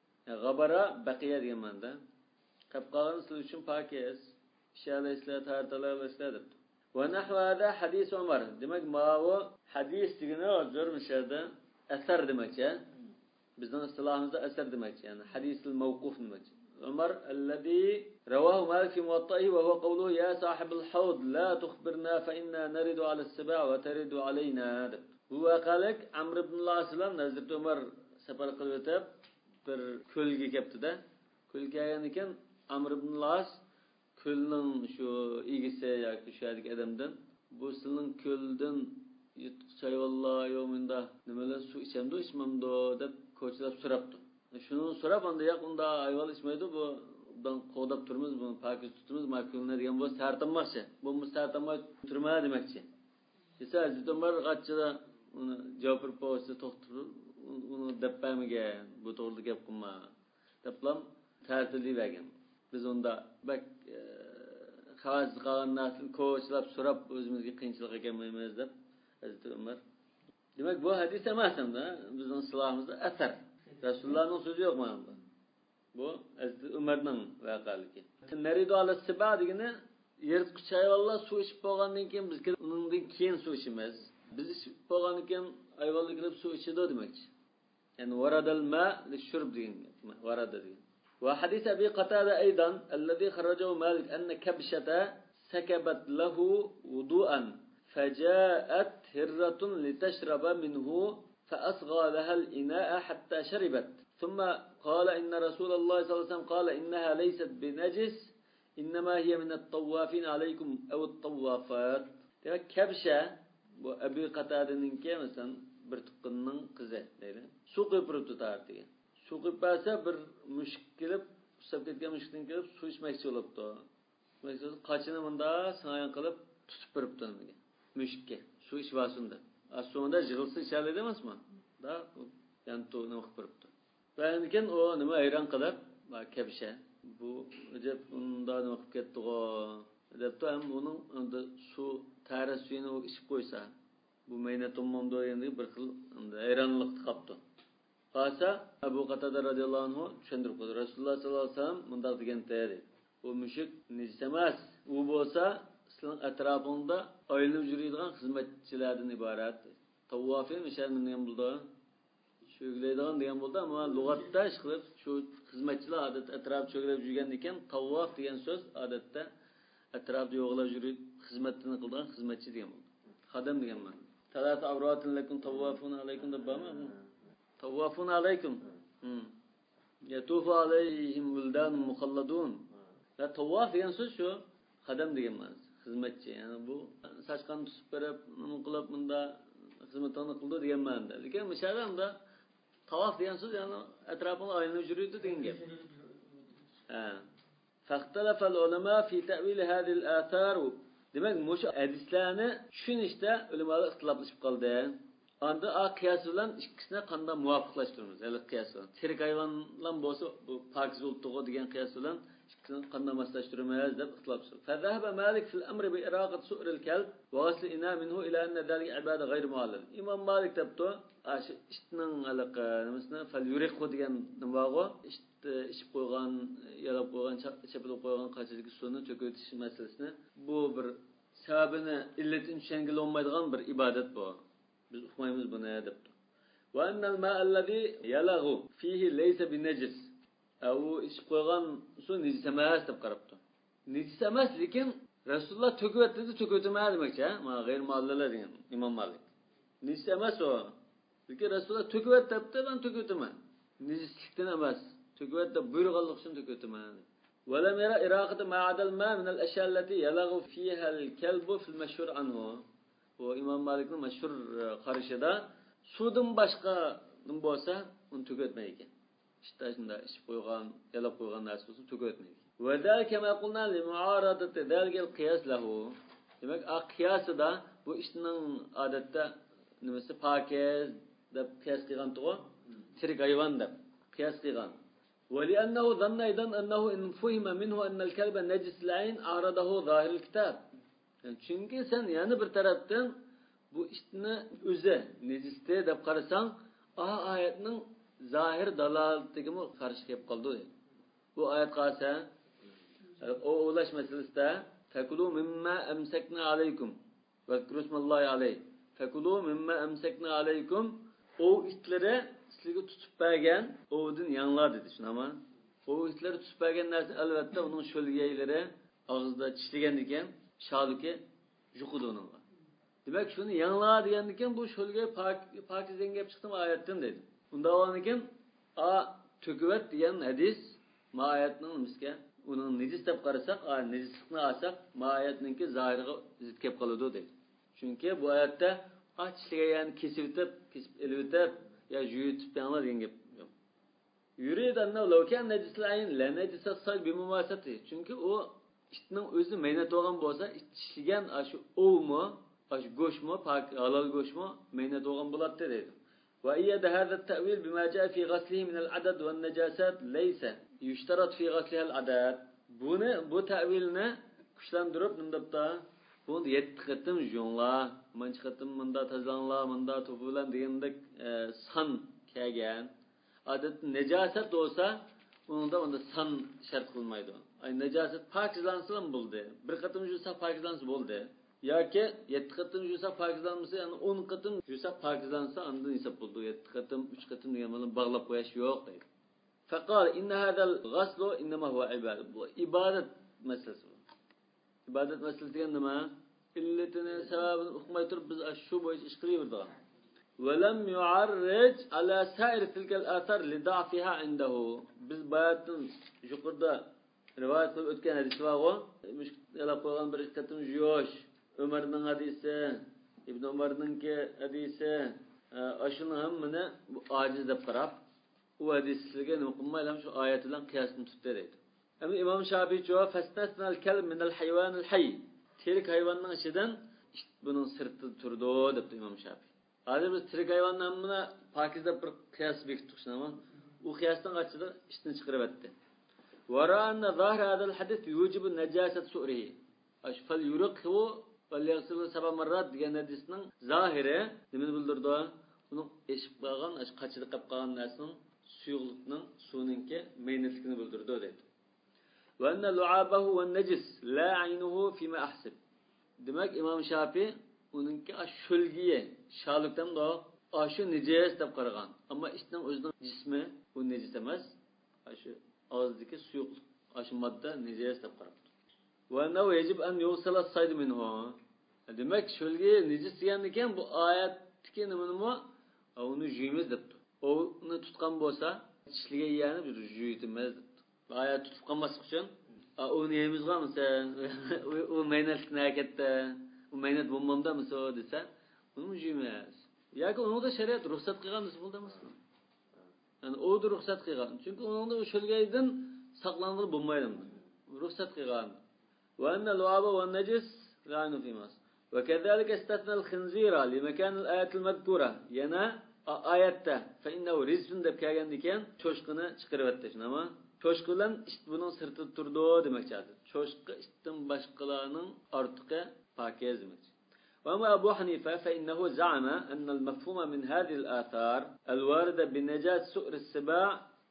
Gabara baqiya diyen manda. Kapqağını sil üçün pakiz. İşyala isla tartala isla depti. Ve nahvada hadis Umar. Demek mavu hadis digine o zor müşahede eser demek ya. Bizden istilahımızda eser demek yani. Hadis-i mevkuf demek. Ömer ellezî revahu Malik fi muvattaihi ve huve kavluhu ya sahibul havd la tuhbirna fe inna neridu aley's-seba ve teridu aleyna. Bu vakalık Amr ibn Las'la Hazreti Ömer sefer kılıp bir kölge kepti-de. Kölge gelganiken Amr ibn Las kölünün şu ilgisi yoki şu yerlik adamdan bu sizning kölden yutqichay vallahi yo'minda nimalar suv ichamdi ichmamdi deb ko'chilab so'rabdi. Shuni so'rab unda yo'q unda ayol ichmaydi bu bundan qo'dab turmiz buni pakiz tutimiz makruhlar degan bo'lsa tartinmoqchi. Bu mustartamay turma demoqchi. Esa Hazrat Umar qachchida uni javob berib qo'ysa to'xtirib uni deppamiga bu to'g'ri gap qilma deblam tartibli bergan. Biz onda bak xavaz qilgan narsani ko'chilab so'rab o'zimizga qiyinchilik kelmaymiz deb Hazrat Umar. Demek bu hadis emas hamda bizning silahimizda asar. Rasulullahning so'zi yo'q mana bunda. Bu Hazrat Umarning vaqaligi. Naridu alas-siba degani yirtqich hayvonlar suv ichib bo'lgandan keyin bizga uningdan keyin suv ichamiz. Biz ichib bo'lgandan keyin hayvonlar kelib suv ichadi demakchi. Yani waradal ma lish-shurb degan. Warada degan. Ve hadis Abi Qatada aydan alladhi kharajahu Malik anna kabshata sakabat lahu wudu'an فجاءت هرة لتشرب منه فأصغى لها الإناء حتى شربت ثم قال إن رسول الله صلى الله عليه وسلم قال إنها ليست بنجس إنما هي من الطوافين عليكم أو الطوافات. Demek kebşe bu Ebu Qatade'ninki mesela bir tıkkının kızı değil. Su kıpırıp tutar diye. Su kıparsa bir müşkilip tusab ketgan mushukdan kelib suv ichmoqchi bo'libdi. Qachini bunda sinayan qilib tutib beribdi nimaga? Mushukka suv ichvasin deb. Sonda jig'ilsa ichadi emasmi? Da yanto nima qilib beribdi. Va endi o nima hayron qilib, kabsha bu deb unda nima qilib ketdi-ku debdi, ham uning unda suv tara suyini ichib qo'ysa, bu mayna tommamda endi bir xil hayronlik qilibdi. Qasa Abu Qatada radhiyallohu anhu tushuntirib qo'ydi. Rasululloh sollallohu alayhi vasallam bunday deganda, bu mushuk nejis emas. U bo'lsa sizning atrofingizda oylinib yuradigan xizmatchilardan iborat. Tawafin mishalmen bo'ldi. Cho'glaydigan degan bo'ldi, ammo lug'atda ish qilib shu xizmatchilar odat atrof cho'glab yurgan ekan, tawaf degan so'z odatda atrofda yo'g'lab yurib xizmatini qilgan xizmatchi degan bo'ldi. Xodam degan ma'no. Talat avratin lakum tawafun alaykum deb bormi? Tawafun alaykum. Yatufu alayhim wildan mukhalladun. Va tawaf degan so'z shu xodam degan ma'no. Xizmatchi, ya'ni bu sachqan tutib berib, nima qilib bunda xizmatini qildi degan ma'noda. Lekin mishalda tawaf degan so'z yani atrofini aylanib yuradi degan gap. فاختلف العلماء في تأويل هذه الآثار. Demek bu hadislarni tushunishda ulamolar ixtiloflashib qoldi. Anda qiyos bilan ikkisini qanday muvofiqlashtiramiz? Hali qiyos bilan. Tirik hayvonlar bo'lsa bu pokiz bo'ldi degan qiyos bilan ikkisini qanday moslashtiramiz deb ixtiloflashdi. فذهب مالك في الأمر بإراقة سؤر الكلب وغسل إناء منه إلى أن ذلك عبادة غير معلل. İmam Malik debdi, iştinin alaqa nimasini fal yuriqu degan nima bor? İçib qo'ygan, yalab qo'ygan, chapilib qo'ygan qachidagi suvni to'kitish masalasini bu bir sababini illatini tushungan olmaydigan bir ibodat bu. Biz uqmaymiz buni debdi. Va annal ma allazi yalaghu fihi laysa binajis. U içib qo'ygan suv nejis emas deb qarabdi. Nejis emas, lekin Rasululloh to'kitmadi demakchi, mana g'ayr muallalar degan Imom Malik. Nejis emas o. Lekin Rasululloh to'kitdi debdi, men to'kitman. Nejislikdan emas. Töküvette buyurganlık için tökütümen. وَلَمْ يَرَى إِرَاقَةَ مَا عَدَى الْمَاءِ مِنَ الْأَشْيَاءِ الَّتِي يَلَغُ فِيهَا الْكَلْبُ فِي الْمَشْهُورِ عَنْهُ. Bu İmam Malik'in meşhur karışıda sudan başka bolsa onu tökütmeyken. İşte şimdi içip koygan, yalap koygan narsa olsa tökütmeyken. وَذَلْكَ مَا قُلْنَا لِمُعَارَضَةِ ذَلْكَ الْقِيَاسِ لَهُ. Demek kıyası da bu işinin adette nemesi pakiz de kıyas kıygan tuğu tirik hayvan da kıyas kıygan. ولأنه ظن أيضا أنه إن فهم منه أن الكلب نجس العين أعرضه ظاهر الكتاب. Yani çünkü sen yani bir taraftan bu işini öze neciste de karışsan ayetinin zahir dalaletine karşı gelip kaldı. Bu ayet kalsa o ulaş meselesinde fekulu mimma emsekna aleykum ve zkurusmallahi aleyh. Fekulu mimma emsekna aleykum o işlere sizga tutib bergan ovdin yanglar dedi shuni ama o itlar tutib bergan narsa albatta uning sho'lgaylari og'zida tishlagan ekan shoduki yuqudi uningga. Demak shuni yanglar degan ekan bu sho'lgay pokizdan gap chiqdi oyatdan dedi. Unda bo'lgan ekan to'kivat degan hadis oyatning nimasiga uning nejis deb qarasak nejislikni olsak oyatninki zohiriga zid kelib qoladi dedi. Chunki bu oyatda tishlagan kesib elitib ya juyutib yanlar degan gap yo'q. Yurid anna lawkan najislayn la najisasal bimumasati. Chunki o itning o'zi maynat olgan bo'lsa, ichishgan shu ovmi, shu go'shtmi, pak halol go'shtmi maynat olgan bo'ladi dedi. Va iyada hada at-ta'wil bima jaa fi ghaslihi min al-adad wa an-najasat laysa yushtarat fi ghaslihi al-adad. Bu ta'vilni kuchlantirib nimdabda bunu 7 qatim junglar, manchi qatim munda tazlanlar, munda to'pulan degandek san kelgan. Odat najosat bo'lsa, unda san shart qilmaydi. Ay najosat pokizlansa ham bo'ldi. Bir qatim jursa pokizlansa bo'ldi. Yoki 7 qatim jursa pokizlanmasa, ya'ni 10 qatim jursa pokizlansa, undan hisob bo'ldi. 7 qatim, 3 qatim degan bilan bog'lab qo'yish yo'q deydi. Faqal inna hadal ghaslu inma huwa ibadat. Bu ibodat masalasi. İbadet meselesi degan nima? İlletini, sebebini uqmay turib biz shu bo'yicha ish qilaverdik. Ve lem yu'arrij ala sa'ir tilkal athar li da'fiha indahu. Biz bayatdan yuqorida rivoyat qilib o'tgan hadis bor-ku, mushkillar qo'ygan bir qatim yosh Umarning hadisi, Ibn Umarningki hadisi, ashuni hammani ojiz deb qarab, u hadislarga nima qilmaylar shu oyat bilan qiyosni tutdi deydi. Ama İmam Şafii javob fastasnal kalb min al hayvan al hayy. Tirik hayvanning ichidan buning sirti turdi debdi İmam Şafii. Hozir biz tirik hayvonlarni pokizda bir qiyos bekitdik shunami. U qiyosdan qachida ishni chiqarib etdi. Wara anna zahir hadal hadis yujibu najasat su'rihi. Ashfal yurqhu wal yaghsilu 7 marrat degan hadisning zahiri nima bildirdi? Uning eshib qolgan, qachida qolib qolgan narsaning suyuqlikning suninki maynatligini bildirdi dedi. Wa anna lu'abahu wan najis la 'aynuhu fima ahsib. Demak İmam Şafii uningki shulgiye shalikdan da shu najis deb qaragan. Ammo ishning o'zining jismi u najis emas. Shu og'izdagi suyuqlik, shu modda najis deb qarabdi. Va anna yajib an yusala sayd minhu. Demak shulgi najis degan ekan bu oyatdagi nimani uni juyimiz debdi. Uni tutgan bo'lsa tishliga yana bir juyitimiz debdi. Oyat tutib qolmaslik uchun uni yemizgan sen u maynatlikni hakatda u maynat bo'lmamda miso desa uni juyimiz. Yoki uni da shariat ruxsat qilgan desa bo'ldimi? Yani o da ruhsat qilgan. Çünkü onun da shulgaydan saqlanib bo'lmaydi. Ruxsat qilgan. Wa anna al-waba wa an-najis la'nu fi mas. Wa kadhalika istatna al-khinzira li makan al-ayat al-madhkura. Yana oyatda fa innahu rizqun deb kelgan ekan, cho'shqini chiqarib o'tdi. Shunami? Cho'shqi bilan buning sirti turdi demoqchi. Cho'shqi ishdan boshqalarning ortiqi pokiz demoqchi. وأما أبو حنيفة فإنه زعم أن المفهوم من هذه الآثار الواردة بنجاة سؤر السباع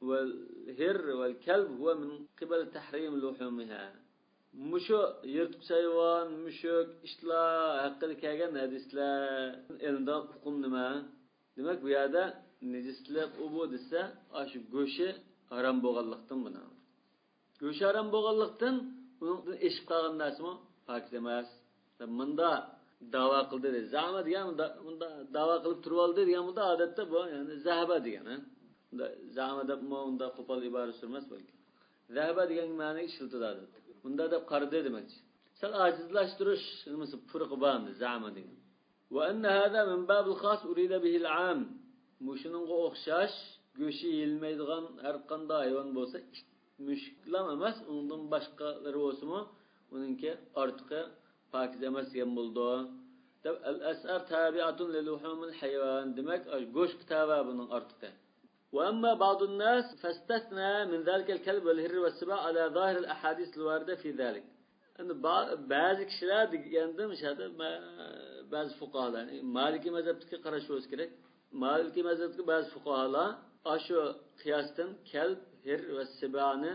والهر والكلب هو من قبل تحريم لحومها. مشو يرتق سيوان مشوك إشلا حقل كاغن hadislar elinde hukum nima? Demek bu yerda nejislik bu desa, shu go'shi harom bo'lganlikdan buni. Go'shi harom bo'lganlikdan uning eshib qolgan narsami pok emas. Bunda da'vo qildi dedi. Zama degan bunda da'vo qilib turib oldi degan bunda odatda bu yani zahaba degan, ha. Bunda zama deb unda qo'pol ibora surmas balki. Zahaba degan ma'noga ishiltadi odatda. Bunda deb qardi demakchi. Sal ajizlashtirish nimasi furqi bormi zama degan. Va anna hada min bab al-khas urida bihi al-am. Mushiningga o'xshash go'shi yilmaydigan har qanday hayvon bo'lsa mushklam emas, undan boshqalari bo'lsa-mu, uningki ortiqi pakiz emas degan bo'ldi. Deb al-asar tabi'atun li luhumil hayvan. Demak, go'sht tava buning ortiqi. Wa amma ba'dun nas fastasna min zalika al-kalb wal-hirr was-siba' ala zahir al-ahadith al-warida fi zalik. Endi ba'zi kishilar deganda mishada ba'zi fuqahalar, Maliki mazhabga qarash bo'lish kerak. Maliki mazhabga ba'zi fuqahalar shu qiyosdan kalb, hir va sibani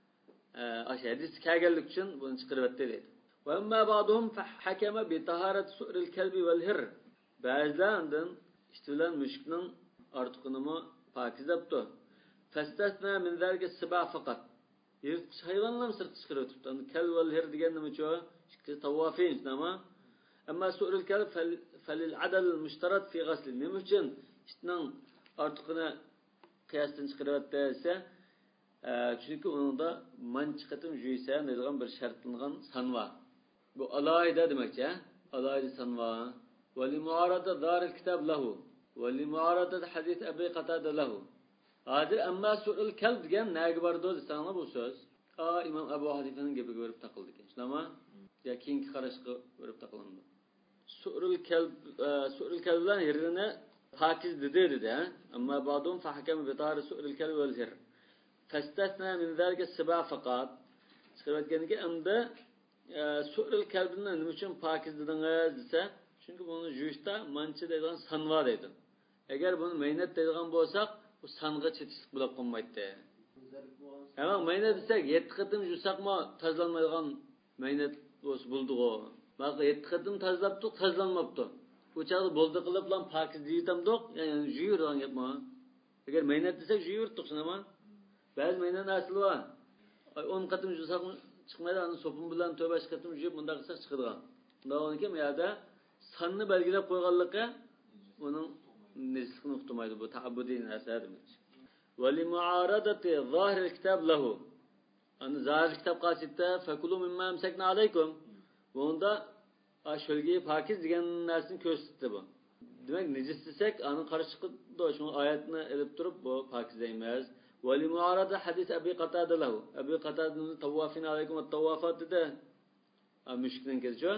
hadis kelganlik uchun buni chiqarib o'tdi deydi. Wa amma ba'dhum hakama bi taharat su'r al-kalb wal-hir. Ba'zilardan ishtilan mushkning ortiqini pokiz debdi. Fastasna min zalika siba faqat. Yirtqich hayvonlar sirti chiqarib o'tibdi. Kalb wal-hir degan nima cho? Tawafin nima? Amma su'r al-kalb falil adal al-mushtarat fi ghasl. Nima uchun ishning ortiqini qiyosdan chiqarib o'tdi desa, chunki unda manchi qatim juysa degan bir shartlangan san bor. Bu alayda demakchi, alayda san bor. Va li muarada dar al-kitab lahu va li muarada hadith Abi Qatada lahu. Hozir amma su'ul kalb degan nagi bordi desanglar bu so'z. İmam Abu Hanifa'ning gapiga ko'rib taqildi ekan. Shunami? Ya keyingi qarashga ko'rib taqilindi. Su'ul kalb bilan hirrini pokiz dedi, amma ba'dum fa hakama bi tahar su'ul kalb wal hir. Fastasna min zalika siba faqat. Chiqarayotganiga endi su'ul kalbni nima uchun pokiz dedingiz desa, chunki buni juyishda manchi degan san bor deydi. Agar buni maynat deydigan bo'lsak, bu sanga chetishlik bo'lib qolmaydi. Ama maynat desak 7 qatim juysaqmi tozlanmaydigan maynat bo'ldi-ku. Baq 7 qatim tozlabdi, tozlanmabdi. Bu chaqda bo'ldi qilib bilan pokiz deytamdiq, ya'ni juyurgan gapmi? Agar maynat desak juyurtdiq shunami? Ba'zi maynat asli bor. 10 qatim juysaqmi chiqmaydi, ani sopun bilan 4-5 qatim juyib bunda qilsak chiqadigan. Bundan keyin bu yerda sanni belgilab qo'yganligi uning nislikni uqtirmaydi, bu ta'abbudiy narsa demak. Va li mu'aradati zahir al-kitab lahu. Ani zahir kitob qasitda fakulu mimma amsakna alaykum. Bunda ashulgi pokiz degan narsani ko'rsatdi bu. demek necis desek anın karışıkı da şu ayetini elip durup bu pakize emas. Ve li muarada hadis Ebi Katada lahu. Ebi Katada'nın tavafin aleykum ve tavafat dedi. Müşkilin keziyor.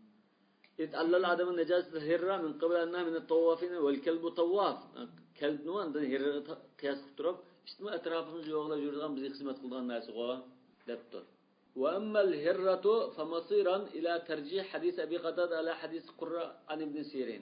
İt'allal adamın necaset hirra min qabl anna min tavafin vel kelbu tavaf. Kelb nu andan hirra kıyas kılıp durup işte bu etrafımız yoğla yürüdüğün bizi hizmet kıldığı nasi o deptur. وأما الهرة فمصيرا إلى ترجيح حديث أبي قتادة على حديث قرة عن ابن سيرين.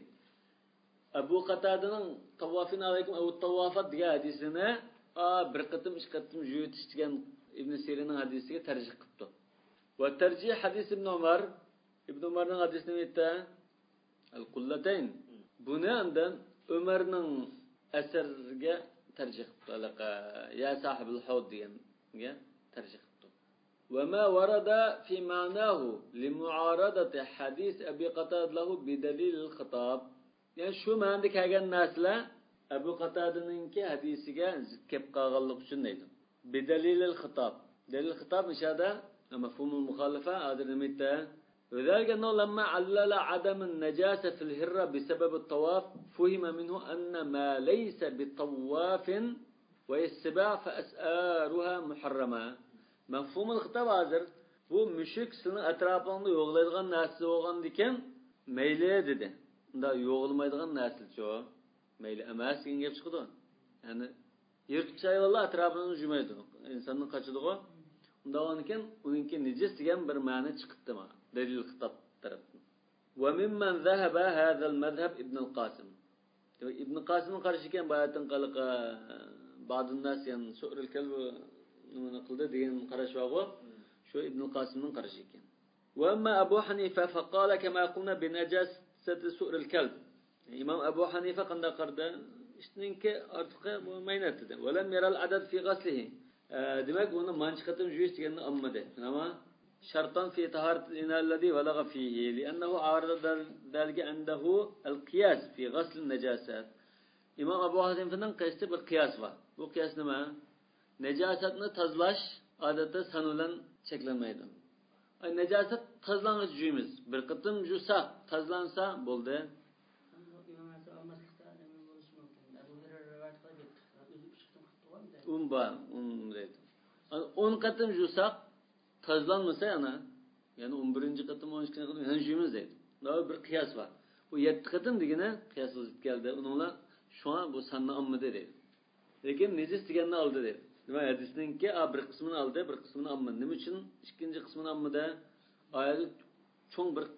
أبو قتادة طوافين عليكم أو الطوافات دي حديثنا bir qıtım iş qıtım yürütüştügen İbn Sirin'in hadisiga tercih qıptı. Ve tercih hadis İbn Ömer Ömer'nin hadisini aytdı. El-Qullatayn. Bunu andan Ömer'nin eserge tercih qıptı. Ya sahibul Hawd diye tercih qıptı. Ve ma warada fi ma'nahu li muaradati hadis Abi Qatada lahu bi dalil al-khitab. Yani şu ma'nada kelgan narsalar Ebu Katada'nınki hadisiga zid kelib qolganlik uchun deydi. Bidalilil xitab. Dalil xitab nishada mafhumul muxalifa adrimita. وذلك أنه لما علل عدم النجاسة في الهرة بسبب الطواف فهم منه أن ما ليس بطواف والسباع فأسآرها محرمة. مفهوم الخطاب hazır. Bu müşrik sının etrafında yoğlaydigan narsa olgan diken meyle dedi. Da yoğulmaydigan narsa çoğu. Meyli emas degan gap chiqdi. Ya'ni yirtqich hayvonlar atrofini jumaydi. İnsanning qachidig'i. Unda ekan uninki nejis degan bir ma'no chiqdi ma. Dalil xitob tarafdan. Wa mimman zahaba hadha al-madhhab Ibn al-Qasim. Ibn Qasimning qarashi ekan bayatdan qaliqa ba'dun nas yani su'r al-kalb nima qildi degan qarash bor. Shu Ibn al-Qasimning qarashi ekan. Wa amma Abu Hanifa faqala kama qulna bi najasati su'r al-kalb. İmam Ebu Hanife qanda qarda ishninki ortiqi bo'lmaydi dedi. Valam yaral adad fi ghaslihi. Demak uni manchi qatim yuvish deganni ammadi. Ama shartan fi taharat al-inalladhi walagha fihi li'annahu arada dalga indahu al-qiyas fi ghasl an-najasat. İmam Ebu Hanife'nin qiyasda bir qiyas var. Bu qiyas nima? Najosatni tozalash odatda san bilan cheklanmaydi. Ay najosat tozalang'ich yuymiz. Bir qatim yuvsa tozalansa bo'ldi. Deydi. 10 qatım jusak tozlanmasa yani 11. qatım 12. qatım yani juymiz deydi. Daha bir qiyas var. Bu 7 qatım degene qiyas qilib keldi. Uninglar şu an bu sanni ammadi deydi. Lekin nejis deganni oldi deydi. Nima hadisninki bir qismini oldi, bir qismini ammadi. Nima uchun ikkinchi qismini ammadi? Oyatda cho'ng bir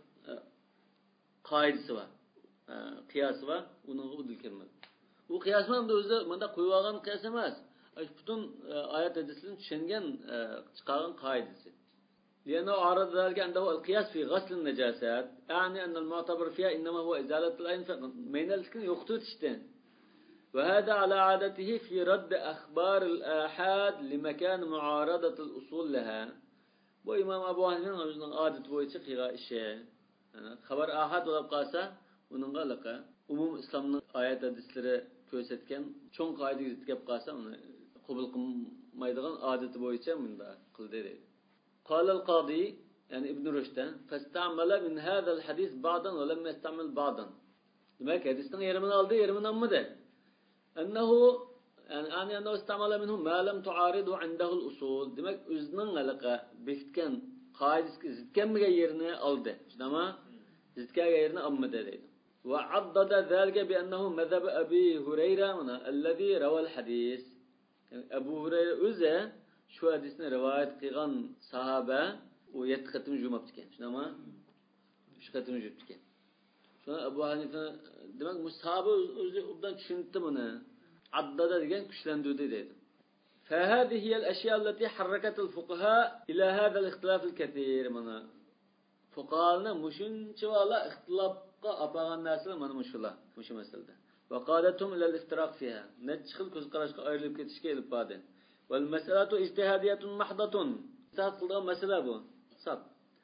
qoidasi var. Qiyasi var. Uningga udil kelmadi. Bu qiyas ham o'zi menda qo'yib olgan qiyas emas. Bütün ayet hadislerini düşüngen çıkarın kaidesi. لأنه عرض ذلك عنده القياس في غسل النجاسات يعني أن المعتبر فيها إنما هو إزالة العين من الكن يخطط شتين وهذا على عادته في رد أخبار الآحاد لمكان معارضة الأصول لها وإمام أبو حنيفة عادة بويتش قراءة الشيء خبر آحاد ولقاسة وننغلقة umum İslam'ın ayet hadisleri kösetken çoğun kaydı gidip kalsa onu kabul kılmaydıgan adeti boyunca bunda kıldı dedi. Qala al-qadi yani İbn Rüşd fastamala min hada al-hadis ba'dan ve lem yastamil ba'dan. Demek hadisten yerini aldı, yerini almadı. Ennehu yani ennehu istamala minhu ma lem tuaridu indahu al-usul. Demek özünün alaka bekitken kaidesi zitken bir yerini aldı. Ama zitken yerini almadı dedi. وعضد ذلك بأنه مذهب أبي هريرة الذي روى الحديث. أبو هريرة أزا شو حديثنا رواية قيغان صحابة ويتختم جمعة بتكين. شنو ما؟ مش ختم جمعة بتكين. شنو أبو حنيفة demek مصحابة أزا أبدان شنتمنا عضد ديجان كشلندو ديد. فهذه هي الأشياء التي حركت الفقهاء إلى هذا الاختلاف الكثير منا. فقهاءنا مشين شوالا اختلاف apagan narsalar mana mushular, mushu masalada. Va qadatum ila al-iftiraq fiha. Netchil ko'z qarashga ayrilib ketishga elib bordi. Val mas'alatu ijtihadiyatun mahdatun. Saqilgan masala bu. Sab.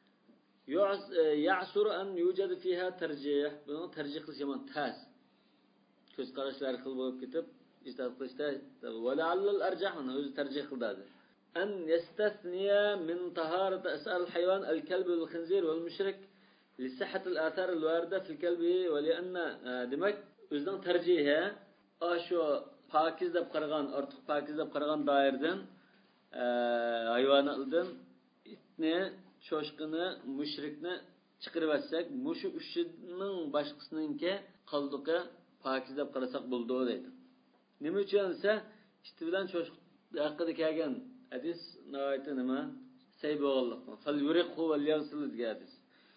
Ya'sur an yujad fiha tarjih. Buni tarjih qilish ham tas. Ko'z qarashlar qilib bo'lib ketib, ijtihad qilishda va la'alla al-arjah mana o'zi tarjih qildi. An yastathniya min taharat as'al al-haywan al-kalb wal-khinzir wal-mushrik لصحة الآثار الواردة في الكلب ولأن دمك o'zining tarjihi shu pokiz deb qaragan, ortiq pokiz deb qaragan doirdan hayvonlardan itni, cho'shqini, mushrikni chiqarib olsak, mushu ushining boshqasininki qoldiqi pokiz deb qarasak bo'ldi deydi. Nima uchun desa, it bilan cho'shq haqida kelgan hadis nihoyatda nima? Say bo'lganlik. Fal yuriqhu val yaghsil degan hadis.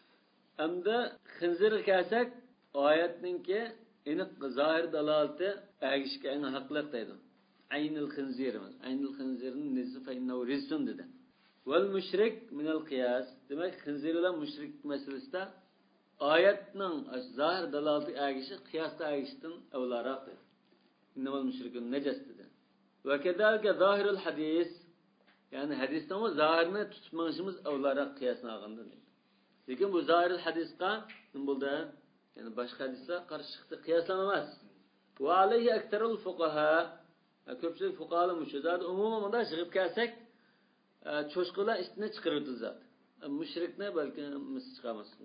Hamda xinzirga kelsak, oyatninki aniq zohir dalalati agishga eng haqliq deydi. Aynul xinzir. Aynul xinzirning nizi fa innahu rizqun dedi. Val mushrik min al qiyas. Demak, xinzir bilan mushrik masalasida oyatning zohir dalalati agishi qiyosda agishdan avlaroq dedi. İnnemal müşrikun neces dedi. Ve kedalike zahirul hadis, yani hadisden o zahirini tutmanışımız avlarak kıyasına alındı dedi. Lekin bu zahirul hadisqa ne buldu? Yani başka hadisler karşı çıktı, kıyaslanamaz. Ve aleyhi ekterul fukaha, köpçülük fukahalı müşrizat, umumunda da çıkıp gelsek, çoşkuyla işine çıkarırdı zaten. Müşrik ne? Belki çıkamazsın.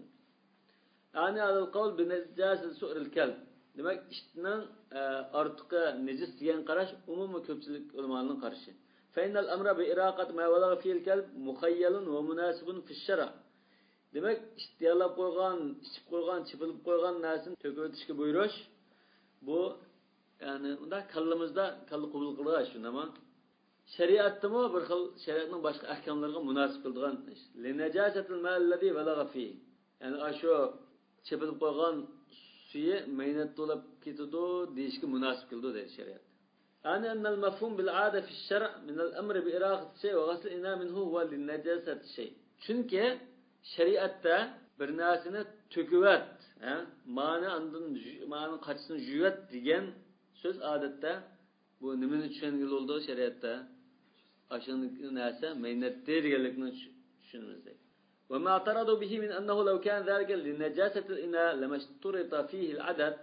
Yani alel kavl bi necaset su'ril kelb. Demek iştinin artıkı necis diyen qaraş umumu köpçülük ulmanın qarşı. Feynel emre bi iraqat ma valaga fi'l kelb muhayyalun ve munasibun fi şer'a. Demek iştiyalab qo'ygan, içip qo'ygan, çipilib qo'ygan narsin töküp ötishga buyurish bu yani unda kallamızda kallı qabul qilgan shuni ama shariatdami bir xil shariatning boshqa ahkomlariga munosib qilgan ish. Li najasatil ma allazi valaga fi. Yani shu çipilib qo'ygan suyu meynat dolab ketidi deyishga munosib qildi deydi shariat. Yani annal mafhum bil aada fi şer' min al amr bi iraqati shay wa ghasl ina minhu huwa lin najasati shay. Chunki shariatda bir narsani to'kivat, ma'ni andin ma'ni qachsin juvat degan so'z odatda bu nimani tushungan bo'ldi shariatda? Ashuni narsa meynat deganlikni tushunamiz. وما اعترضوا به من أنه لو كان ذلك لنجاسة الإناء لما اشترط فيه العدد.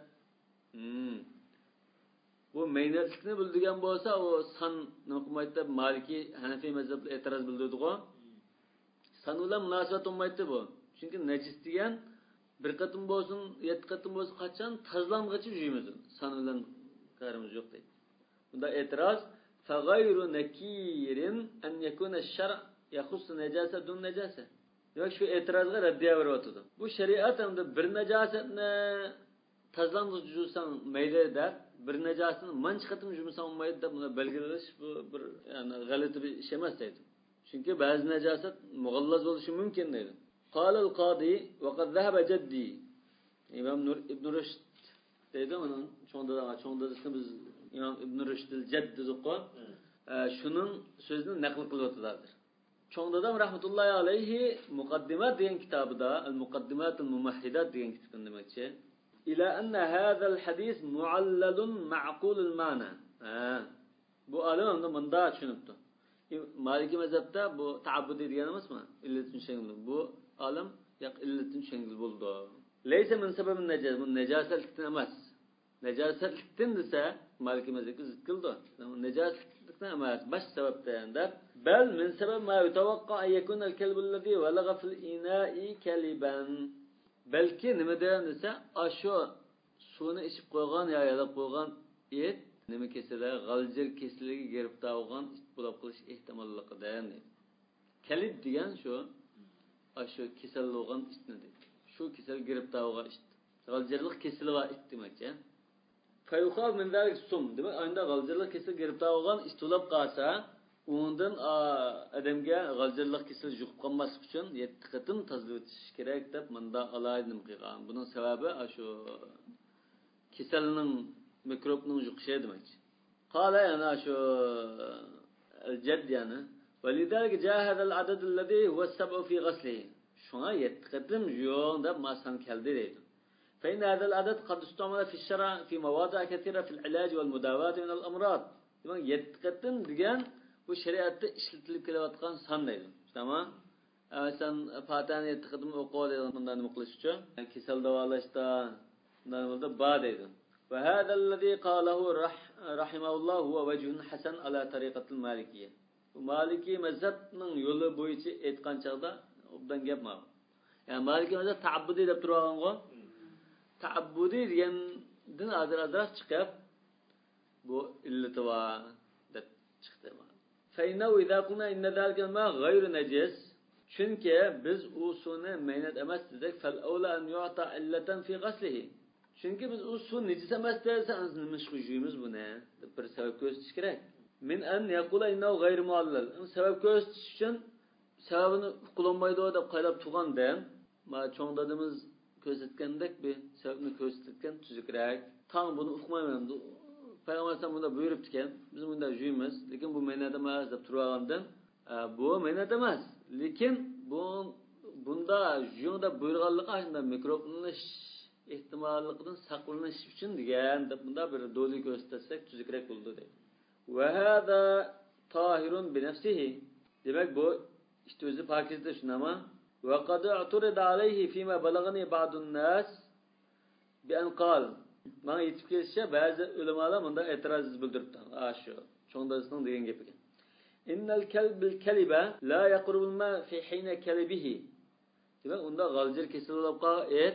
Bu meynatlikni bildigan bo'lsa, o san noqmaytda Maliki, Hanafi mazhabida e'tiroz bildirdi-ku. San bilan munosabat olmaydi bu. Chunki najis degan bir qatim bo'lsin, 7 qatim bo'lsin, qachon tozlangacha yuyimiz. San bilan qarimiz yo'q deydi. Bunda e'tiroz fa g'ayru nakirin an yakuna ash-shar' yakhussu najasa dun najasa. Demek şu e'tirozga raddiya beryapti. Bu shariat hamda bir najosatni tozlanib jursan mayli deb, bir najosatni manch qatim jursan olmaydi deb buni belgilash bu bir yani g'alati bir ish emas deydi. Chunki ba'zi najosat mughallaz bo'lishi mumkin deydi. Qala al-qadi wa qad dhahaba jaddi. İmam Ibn Rushd deydi onun çoğunda biz İmam Ibn Rushd al-Jadd dedik-ku. Şunun sözünü naql qilyaptilar. Çoğundadan rahmetullahi aleyhi Mukaddimat diyen kitabıda El-Mukaddimatul Mumahhidat diyen kitabın demekçi. İlâ enne hâzel hadis muallalun ma'kulul mana. Bu alim onda mında düşünüptü. Maliki mezhepte bu taabbudi diyenimiz mi? İlletin şengil. Bu alim yak illetin şengil buldu. Leyse min sebebin necaset. Bu necasetlikten emez. Necasetlikten dese Maliki mezhebi zıkkıldı. Necasetlikten emez. Baş sebepten der. Bel min sebeb ma yutavakka en yekun el kelbullezi velaga fil ina'i keliben. Belki nima degan desa, ashu suvni ichib qo'ygan yo yalab qo'ygan it nima kesalar, g'aljir kesiliga giribtar bo'lgan it bo'lib qolish ehtimolligidan deydi. Kelib degan ashu kesal bo'lgan itni deydi. Shu kesal giribtar bo'lgan it. G'aljirlik kesili va it demakchi. Fayukhal min zalik sum. Demak, anda g'aljirlik kesili giribtar bo'lgan it bo'lib qolsa, undan adamga g'aljirlik kesili yuqib qolmaslik uchun 7 qatim tozalab o'tish kerak deb menda alaydim qilgan. Buning sababi shu kasalning mikrobning yuqishi demakchi. Qala yana shu al-jadd yani walidalik jaa hada al-adad alladhi huwa as-sab'u fi ghaslihi. Shuna 7 qatim yo'q deb masan keldi deydi. Fa in hada al-adad qad istamala fi ash-shara' fi mawadi' kathira fi al-ilaj wal mudawat min al-amrad. Demak 7 qatim degan bu shariatda ishlatilib kelayotgan son deydi. Tamam? Sen Fatihani 7 qatim o'qib bundan nima qilish uchun kasal davolashda bundan bo'ldi ba deydi. Va hada allazi qalahu rahimahulloh huwa wajhun hasan ala tariqatil malikiyya. Bu Maliki mazhabning yo'li bo'yicha aytgan chaqda obdan gap ma'lum. Yani Maliki mazhab ta'abbudi deb turgan-ku. Ta'abbudi din azroq chiqib bu illati var deb chiqdi. Fa'innahu idza qulna inna zalika ma ghayru najis. Çünkü biz o suni meynat emas dedik. Fal awla an yu'ta illatan fi ghaslihi. Çünkü biz o su necis emas derseniz nimiz kujuyumuz bu ne? Bir sebep gösteriş gerek. Min an yaqula innahu ghayru muallal. Sebep gösteriş için sebebini kullanmaydı o da qaylab turganda, ma çoğ dadımız göstergandek bir sebebini göstergen tüzükrek. Tam bunu uqmayman. Peygamber sen bunda buyurup diken, biz bunda juyumuz. Lekin bu meynat emas deb turgandan, bu meynat emas. Lekin bunda juyunda buyurganlığı aslında mikroplanish ehtimolligidan saqlanish uchun degan deb bunda bir doli ko'rsatsek tuzukroq bo'ldi deydi. Va hada tahirun bi nafsihi. Demak bu işte o'zi pokizda shunama. Va qad uturida alayhi fima balagani ba'dun nas bi an qal. Mana yetib kelsa ba'zi ulamolar bunda e'tiroz bildiribdi. Shu cho'ndasining degan gapiga. Innal kalbil kaliba la yaqrubul ma fi hina kalibihi. Demak unda g'aljir kesilib qolgan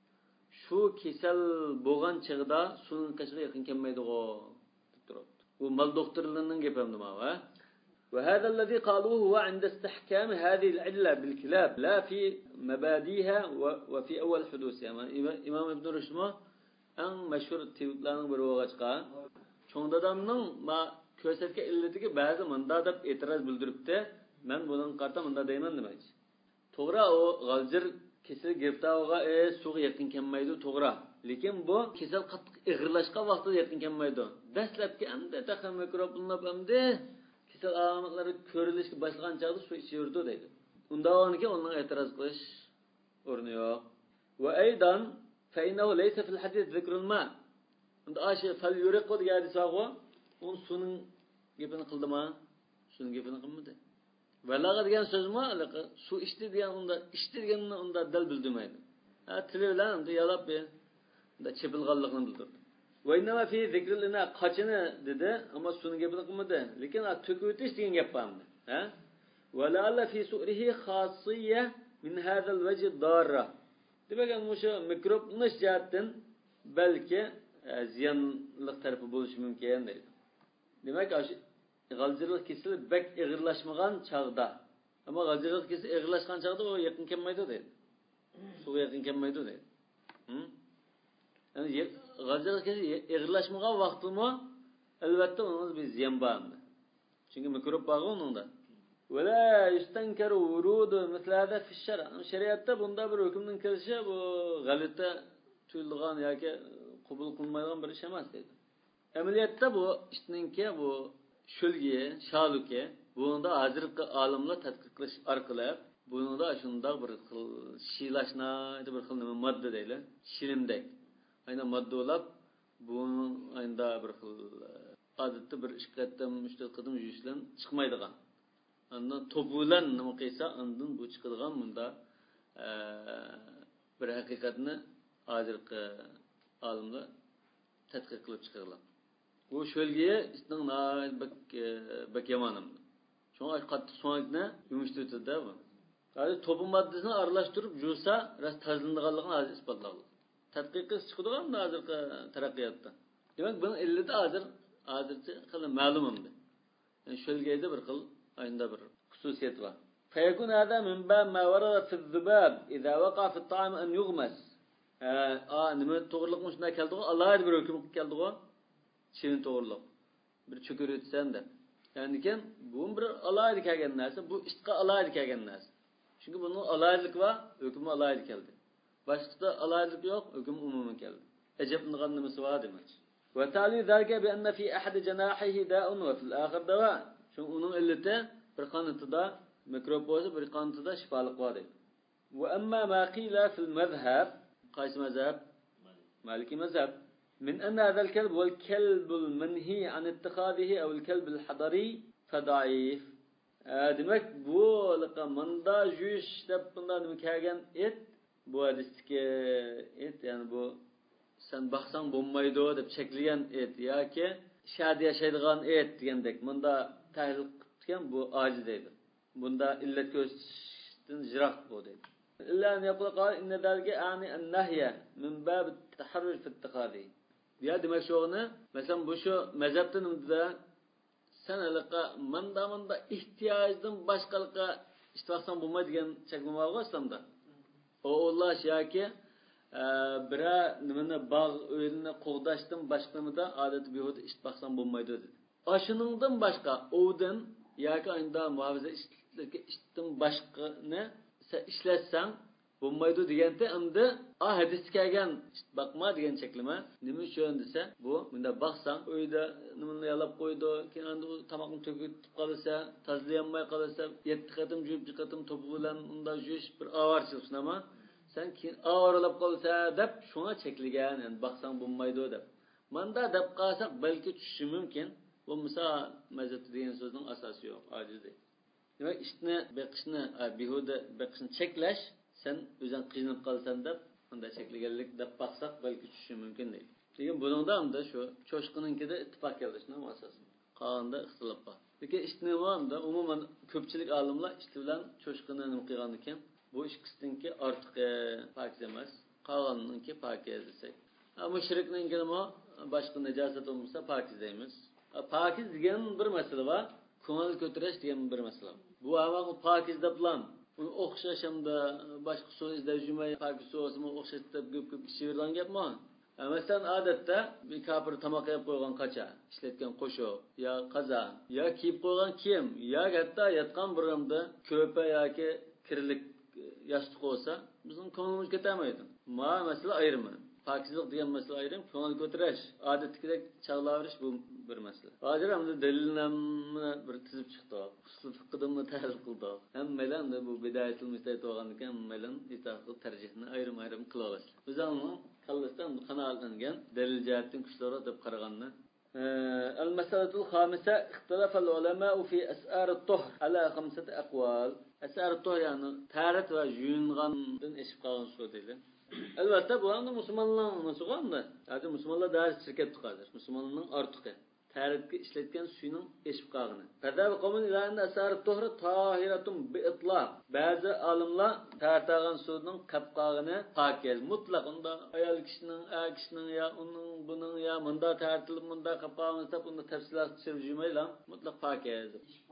şu kesel boğan çağda suyun kaçıga yakın kelmaydigo deb turibdi. Bu mal doktorlarının gapimdi ma va. Ve hada allazi qaluhu huwa 'inda istihkam hadhihi al-'illa bil-kilab la fi mabadiha ve fi awwal hudusiha. İmam İbn Rushd en meşhur tevhidlarning biri bo'lg'achqa cho'ng dadamning ma ko'rsatgan illatiga ba'zi munda deb e'tiroz bildiribdi. Men buning qarta munda deyman demoqchi. To'g'ri o g'aljir kesel giriftarga suga yaqin kelmaydi to'g'ri. Lekin bu kesel qattiq ig'irlashgan vaqtida yaqin kelmaydi. Dastlabki endi taqam mikroplab endi kesel alomatlari ko'rilishga boshlagan chog'da su ichirdi deydi. Undaqoniki onun e'tiroz qilish o'rni yo'q. Va aydan fa innahu laysa fil hadith zikrul ma. Unda ashi fal yuriqu degan hadisaqo un suning gapini qildimi? Suning gapini qilmadi. Valaga degan so'zmi? Su ichdi degan deganni unda dal bildirmaydi. Tili bilan unda yalab unda chepilganligini bildirdi. Va inna fi zikrlina qachini dedi, ammo suning gapini qilmadi. Lekin to'kib o'tish degan gap bormi? Wala alla fi su'rihi khasiyya min hadha al-wajh darra. Demak, o'sha mikrobni jihatdan balki ziyonli tarafi bo'lishi mumkin deydi. Demak, g'aljirlik kesilib bek ig'irlashmagan chog'da. Ammo g'aljirlik kesilib ig'irlashgan chog'da o yaqin kelmaydi deydi. Suga yaqin kelmaydi deydi. Yani g'aljirlik kesilib ig'irlashmagan vaqtimi albatta onun bir ziyon bor. Çünkü mikrob bor unda. Wala yustankaru wurudu mislada fi shar'. Shariatda bunda bir hukmning kirishi bu g'alati tuyulgan yoki qabul qilmaydigan bir ish emas deydi. Amaliyotda bu ishninki bu shulgi, shaluki, bunda hozirgi olimlar tadqiq qilish orqali bunda shunday bir xil shilashna bir xil nima modda deydi, shilimdek. Aynan modda olib bu ayında bir xil odatda bir ish qattam, 3 qadim yuzlan chiqmaydigan. Ondan topulan nima qilsa, ondan bu chiqadigan bunda bir haqiqatni hozirgi olimlar tadqiq qilib chiqargan. Bu şölgeye istin bak yamanım. Çünkü qattiq so'ngni yumuşturdi da bu. Yani topu maddesini aralashtirib jursa, rast tazlindiganligini hozir isbotlagan. Tadqiq chiqadigan hozirgi taraqqiyotda. Demak, buning illati hozircha qilib ma'lum endi. Yani şölgeyde bir xil ayında bir xususiyat var. Fayakun hada min bab ma warada fi az-zubab idha waqa fi at-ta'am an yughmas. Nima to'g'riliqmi shunday keldi-ku? Alohida bir hukm keldi-ku. Şirin to'g'riliq. Bir cho'kir o'tsan deb. Yani ki bu bir alohida kelgan narsa, bu ishqa alohida kelgan narsa. Çünkü bunun alohidlik var, hukmi alohida keldi. Boshqa alohidlik yo'q, hukm umumiy keldi. Ajabnigan nimasi bor demak. Va ta'li zalika bi anna fi ahad janahihi da'un wa fil akhir dawa. Çünkü onun illati bir qanotida mikrob bo'lsa, bir qanotida shifolik bor deydi. Va amma ma qila fil mazhab, qaysi mazhab? Maliki mazhab. من أن هذا الكلب هو الكلب المنهي عن اتخاذه أو الكلب الحضري فضعيف. Demek bu manda juiş deb bundan kelgan et bu hadisdagi et yani bu sen baxsang bo'lmaydi deb chekilgan et yoki shadi yashaydigan et degandek bunda tahlil qilgan bu ojiz deydi. Bunda illat ko'rsatishdan jiroq bu deydi. İlla an yaqul qal inna dalga ani an-nahya min bab at-taharruj fi ittikhadi. Ya demek şu onu mesela bu şu mezhepten de sen alaka manda ihtiyacın başkalığa işte baksan bulma diyen çekme var aslında. O Allah şaki bira nimene bağ öğününe qoğdaştım başkanı da adeti bir hoda işte baksan bulmaydı dedi. Aşınından başka oğudun yaki ayında muhafaza işittim başka ne işletsen bulmaydı degende endi hadis kelgan bakma degan cheklama nima uchun desa bu bunda baksan uyda nimani yalab qo'ydi keyin endi tomoqni to'kib qolsa tozlayolmay qolsa 7 qatim juyib qatim to'pi bilan unda jush bir avarchilik ama sen keyin avarlab qolsa deb shunga cheklagan endi baksan bo'lmaydi deb manda deb qolsak balki tushishi mumkin bu misol mazat degan so'zning asosi yo'q ojizi demak ishni beqishni behuda beqishni cheklash sen o'zing qiynalib qolsan deb unda cheklaganlik deb baqsaq balki tushishi mumkin deydi. Lekin buningda ham shu cho'shqininkida ittifoq kelishning asosida. Qolganda ixtilof bor. Lekin ishtimomda umuman ko'pchilik olimlar ishti bilan cho'shqini nima qilgan ekan? Bu ikkisininki ortiq pokiz emas, qolganinki pokiz desak. Mushrikninki nima boshqa najosat bo'lmasa pokiz deymiz. Pokiz degan bir masala bor, ko'ngil ko'tarish degan bir masala. Bu avval pokiz deblam uni o'xshashamda boshqa so'z izlab yurmay pokiz so'zimi o'xshatib ko'p ishirgan gapmi? Masalan odatda bir kafir tomoq yeb qo'ygan qacha, ishlatgan qo'shiq, yo qaza, yo kiyib qo'ygan kiyim, yo hatto yotgan birimda ko'pa yoki kirlik yostiq bo'lsa, bizning ko'nglimiz ko'tarmaydi. Masala ayrimi. Pokizlik degan masala ayrim, ko'ngil ko'tarish, odatdagidek chaqlaverish bu bir masala. Hozir ham dalillarni bir tizib chiqdi. Usul fiqhdan tahlil qildi. Hammalar bu bidayatul mustahid bo'lgan ekan, hammalar itoqli tarjihni ayrim qila olasiz. O'zingizning qallasdan qanoatlangan dalil jihatdan kuchliroq deb qaraganda المسألة الخامسة اختلف العلماء في أسعار الطهر على 5 أقوال. أسعار الطهر يعني تارت وجينغاندن إشقاقن سوديل. Elbette bu anda Müslümanların nasıldı? Yani Müslümanlar daha şirket tutardır. Müslümanların artığı. Tarihte işletken suyunun eşip kağını. Fedâ ve kavmin ilâhinde esâr-ı tuhra tahiratun bi-itlâh. Bazı alimler tartağın suyunun kapkağını pakez. Mutlak onda ayal kişinin ya onun bunun ya mında tartılıp mında kapkağını tutup onda tefsilat çevcümeyle mutlak pakez.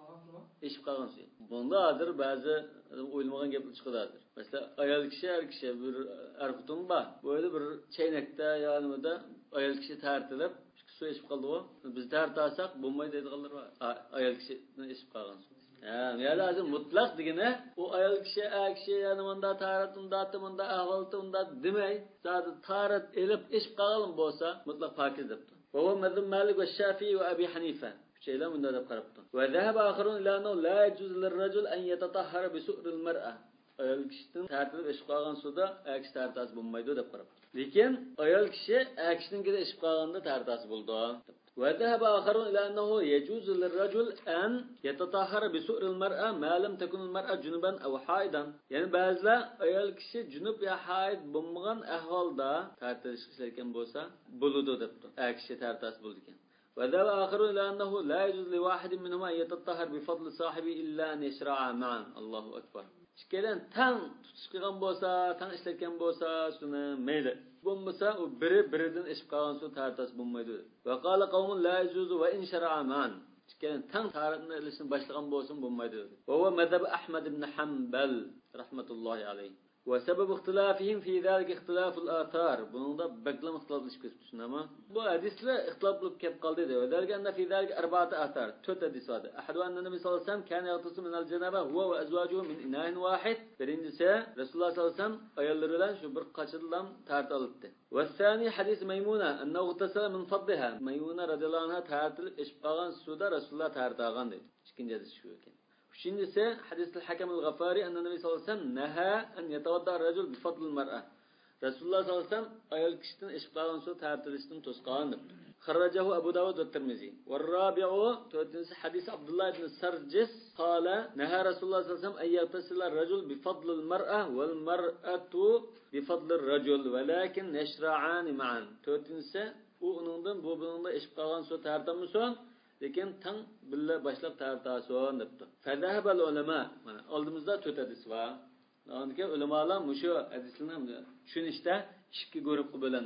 Eşip kağın suyu. Bunda adır bazı uyulmağın gepli çıkıdadır. Mesela ayal kişi her kişi bir erkutun var. Böyle bir çeynekte yani da ayal kişi tartılıp su eşip kaldı o. Biz tartarsak bulmayı dediğalar var. Ayal kişinin eşip kalgan su. Yani lazım mutlak digine o ayal kişi yani onda taratında atımında ahvaltında demey. Zaten tarat elip eşip kalgalım bolsa mutlak pakiz depti. Ve mezheb Malik ve Şafii ve Ebu Hanife. Şeyler bunda da qaraptı. Ve zahaba ahirun ila annahu la yecuz lirracul en yetatahhara bi su'ril mar'a. Ayal kişinin tartılıp eşip kalgan suda ayal kişi tartası bulmaydı dep qaraptı. Lekin ayal kişi akishninkida eşip qalganda tartasi bo'ldi. Va zahaba akharun ila annahu yajuzu lirrajul an yatatahhara bi su'ril mar'a ma lam takun al mar'a junuban aw haidan. Yani ba'zilar ayal kishi junub ya haid bo'lmagan ahvolda tartasi ishlarkan bo'lsa, bo'ludi debdi. Akishi tartasi bo'ldi ekan. Va zahaba akharun ila annahu la yajuzu li wahidin minhuma yatatahhar bi fadli sahibi illa an yashra'a ma'an. Allahu akbar. İkkilen tang tutish qilgan bo'lsa, tang ishlatgan bo'lsa, shuni mayli. Bo'lmasa u biridan ishib qolgan suv tartas bo'lmaydi. Va qala qawmun la yajuzu va in shar'a man. Ikkelen tang taratni ilishni boshlagan bo'lsin bo'lmaydi. Va mazhab Ahmad ibn Hanbal rahmatullohi alayhi. وسبب اختلافهم في ذلك اختلاف الآثار. Bununda beklem ihtilaflışıp ketmişsin ama bu hadisle ihtilaflık kep kaldı diyor. Ve derken fi ذلك أربعة آثار. 4 hadis vardı. Ahadu enne Nebi sallallahu aleyhi ve sellem kâne yagtası minel cenebe huve ve ezvacuhu min inahin vahid. Birincisi Resulullah sallallahu aleyhi ve sellem ayarlarıyla şu bir kaçırılan tartılıptı. Ve thani hadis Meymuna enne gıtasala min faddiha. Meymuna radıyallahu anh'a tartılıp eşip kalan suda Resulullah tartağın dedi. İkinci hadis şu ekan. Üçüncüsü hadis-i Hakem el-Gafari enne Nebi sallallahu aleyhi ve sellem neha en yetavadda racul bi fadlil mar'a. Resulullah sallallahu aleyhi ve sellem ayol kişiden eşip kalan su tartılıştın tosqağındır. Kharracahu Ebu Davud ve Tirmizi. Ve rabi'u dördüncüsü hadis Abdullah ibn Sarjis kâle neha Resulullah sallallahu aleyhi ve sellem en yetasilar racul bi fadlil mar'a vel mar'atu bi fadlir racul velakin neşra'ani ma'an. Dördüncüsü o onundan bu bununla eşip kalan su tartamıson. Lekin tang billa boshlab tartason debdi. Fadahbal ulama, mana oldimizda 4 hadis bor. Undan keyin ulamolar mushu hadislarni tushunishda ikki guruhga bo'lindi.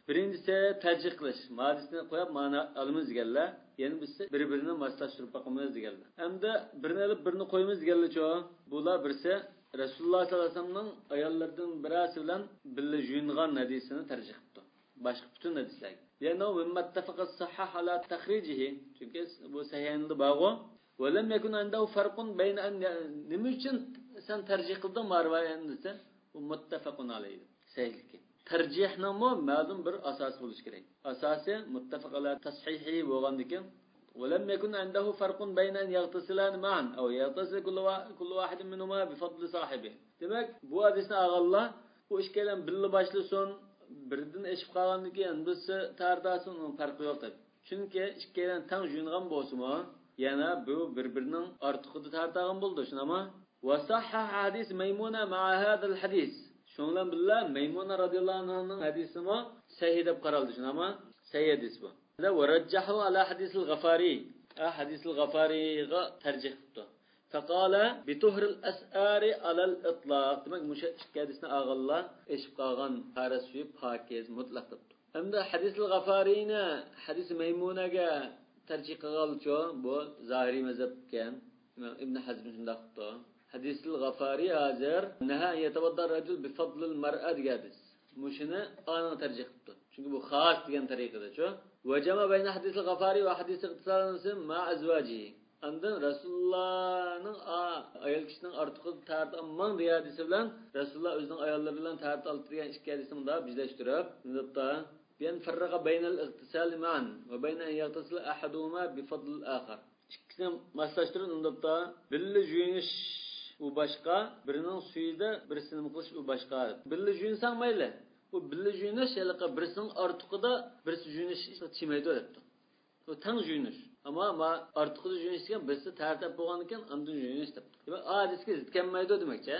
Birincisi tercih qilish. Hadisni qo'yib ma'no olamiz deganlar. Ya'ni biz bir-birini moslashtirib boqamiz deganlar. Hamda birini olib birini qo'yamiz deganlar-chi. Bular birisi Rasululloh sollallohu alayhi vasallamning ayollaridan birasi bilan birga yuyingan hadisini tarjih qildi. Boshqa butun hadislar. Ya'ni muttafaqa sahih ala takhrijihi. Chunki bu sahihda bog'o. Va lam yakun andahu farqun bayna an nima uchun sen tarjih qilding marvayan desa, bu muttafaqun alayhi. Sahihlik. Tarjihning ma'lum bir asosi bo'lishi kerak. Asosi muttafaq ala tashihi bo'lgandikan, va lam yakun andahu farqun bayna an yaghtasilani ma'an aw yaghtasil kullu wahid minhuma bi fadli sahibi. Demak, bu hadisni ag'allar bu ishkalan birga boshlasin, birdan eshib qolgandan keyin birsi tardasin, uning farqi yo'q deb. Chunki ishkalan tang yungan bo'lsa-mu, yana bu bir-birining ortiqida tartagan bo'ldi. Shunami? Va sahha hadis Maymuna ma'a hadal hadis. Şundan billah Meymuna radıyallahu anh'ın hadisi mi? Sahih deb qaraldi. Shunami? Sahih hadis bu. Ve rajjahu ala hadisil G'afari. Hadisil G'afariga tarjih qildi. Faqala bi tuhril as'ari ala al-itlaq. Demak, bu ikki hadisni ag'allar eshib qolgan qarasi pokiz mutlaq debdi. Hamda hadisil G'afarina hadis Meymunaga tarjih qilgancha bu Zahiri mazhabga Ibn Hazm shunday qildi. Hadis G'afari hazır naha yatawadda rajul bi fadlil mar'a degadis. Mushuni ana tarjih qildi. Chunki bu xos degan tariqada-chu. Va jama bayna hadis G'afari va hadis iqtisalasi ma azwaji. Andan Rasulullohning ayol kishining ortiqi tarti amman degan hadisi bilan Rasululloh o'zining ayollari bilan tarti olib turgan ikki hadisni da bizlashtirib, nutda biyan farraqa baynal iqtisal ma'an va bayna an yaqtasil ahaduhuma bi fadlil akhar. İkkisini maslashtirib nutda billi juyinish u başqa, birinin suyida birisini qilish u başqa. Birli juyinsan mayli. Bu birli juyinish yalqa birisining ortiqida birisi juyinish chimaydi debdi. Bu tang juyinish. Ama ortiqida juyinish degan birisi tartib bo'lgan ekan, undan juyinish debdi. Demak, hadisga zid kelmaydi demakchi.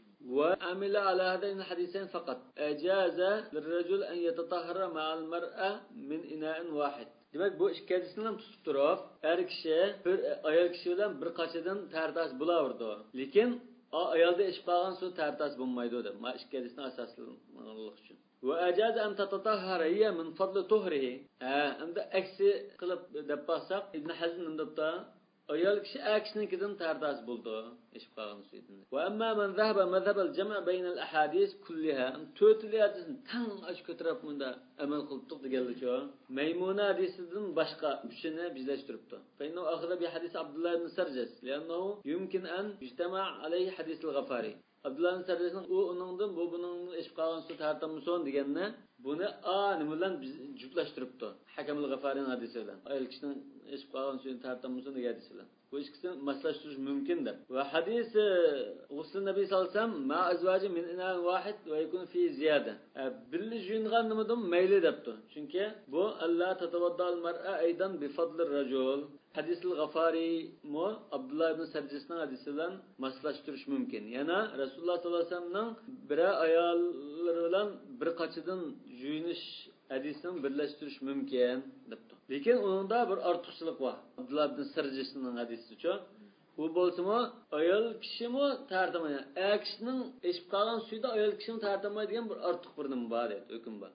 Va amila ala hadayn hadisain faqat ajaza lirrajul an yatatahhara ma'al mar'a min ina'in wahid. Demak, bu ikki hadisni ham tutib turib, har kishi bir ayol kishi bilan bir qachadan tartas bo'laverdi. Lekin ayolda ish qolgan suv tartas bo'lmaydi deb. Ma ikki hadisni asoslaniq uchun. Va ajaza an tatatahhara hiya min fadli tuhrihi. Endi aksi qilib deb baxsaq, Ibn Hazm undabda ayol kishi aksinikidan tartas bo'ldi, ish qolgan suvdan. Va amma man zahaba madhhab al-jam' bayna al-ahadith kullaha. To'rtli hadisni tang ash ko'tarib bunda amal qilib deganlar-chi. Maymuna hadisidan boshqa uchini bizlashtiribdi. Fa inna akhadha bi hadis Abdullah ibn Sarjas, li'annahu yumkin an yujtama' alayhi hadis al-Ghafari. Abdullah ibn Sarjasning uningdan buning ish qolgan suv tartamson deganni buni nima bilan juplashtiribdi. Hakam al-Ghafari hadisi bilan. Ayol kishining ish qolgan suvni tartamson degan hadisi bilan. Bu ikkisini maslashtirish mumkin deb. Va hadis Rasul Nabiy sallallohu alayhi vasallam ma azwaji min inan wahid va yakun fi ziyada. Billi juyingan nimadan mayli debdi. Chunki bu Allah tatawaddal mar'a aydan bi fadlir rajul. Hadis-ul G'afari mu Abdullah ibn Sarjisning hadisi bilan maslashtirish mumkin. Yana Rasululloh sollallohu alayhi vasallamning bir ayollari bilan bir qachidan juyinish hadisini birlashtirish mumkin debdi. Lekin uningda bir ortiqchilik bor. Abdullah ibn Sarjisning hadisi-chi. Bu bo'lsa-mu ayol kishimi tartamay. Kishining eshib qolgan suyda ayol kishining tartamaydigan bir ortiq bir nima bor edi, hukm bor.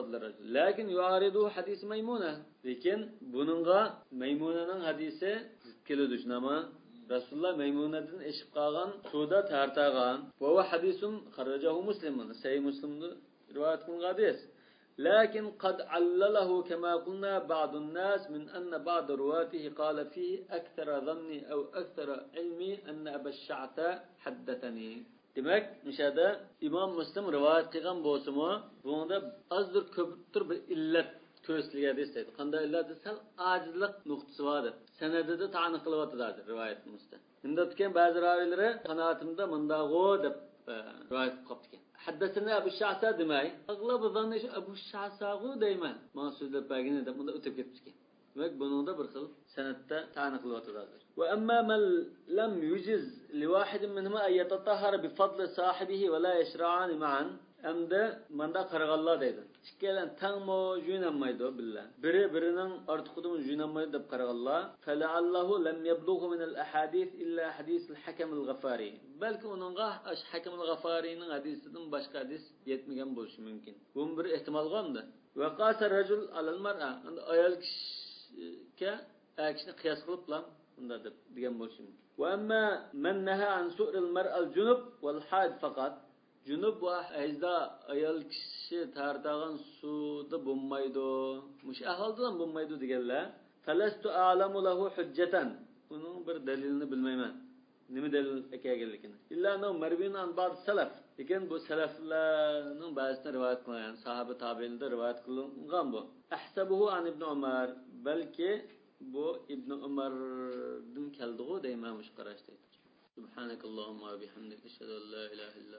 Lakin yuaridu hadis Maymuna. Lekin buningga Maymunaning hadisi zid keladi shunama. Rasululloh Maymunadan eshib qolgan suvda tartagan. Bu hadisun xarajahu Muslimun. Sahih Muslimda rivoyat qilingan hadis. Lakin qad allalahu kama qulna ba'dun nas min anna ba'd ruwatihi qala fihi akthara dhanni aw akthara ilmi anna Abu Sha'ta haddathani. Demak, mishada Imom Muslim rivoyat qilgan bo'lsa-mu, bunda azdir ko'pdir bir illat ko'rsatgan desaydi. Qanday illat desa, ojizlik nuqtasi bor. Sanadida ta'niq qilyapti rivoyatimizda. Endi o'tgan ba'zi raviylari qanoatimda mundag'o deb rivoyat qilib qolgan. Haddathana Abu Sha'sa demay, ag'lab zanni Abu Sha'sa'u deyman. Men so'zlab bagini deb bunda o'tib ketdi. Demak, buningda bir xil sanatda ta'niq qilyapti. Va amma man lam yujiz li wahid minhuma ay yatatahhara bi fadli sahibihi va la yashra'an ma'an. Hamda manda qaraganlar deydi. İkkalan tangmo juynamaydi billa. Biri-birining ortiqidan juynamaydi deb qaraganlar. Fala'allahu lam yablughu min al-ahadith illa hadis al-Hakam al-Ghafari. Balki uningga Hakam al-Ghafarining hadisidan boshqa hadis yetmagan bo'lishi mumkin. Bu bir ehtimol qoldi. Wa qasa rajul al-mar'a. Ayol kishiga akishni qiyos qiliblar unda deb degan bo'lishi mumkin. Wa amma man naha an su'ril mar'al junub wal haid faqat. Junub va hayzda ayol kishi tartagan suvda bo'lmaydi. Mush ahvoldan bo'lmaydi deganlar. Falastu a'lamu lahu hujjatan. Uning bir dalilini bilmayman. Nima dalil ekanligini. Illa no marvin an ba'd salaf. Lekin bu salaflarning ba'zida rivoyat qilgan, sahoba tabiinda rivoyat qilingan bu. Ahsabuhu an ibn Umar, balki bu ibn Umardan keldi-ku deyman mush qarashda. Subhanakallahumma va bihamdika ashhadu an la ilaha illa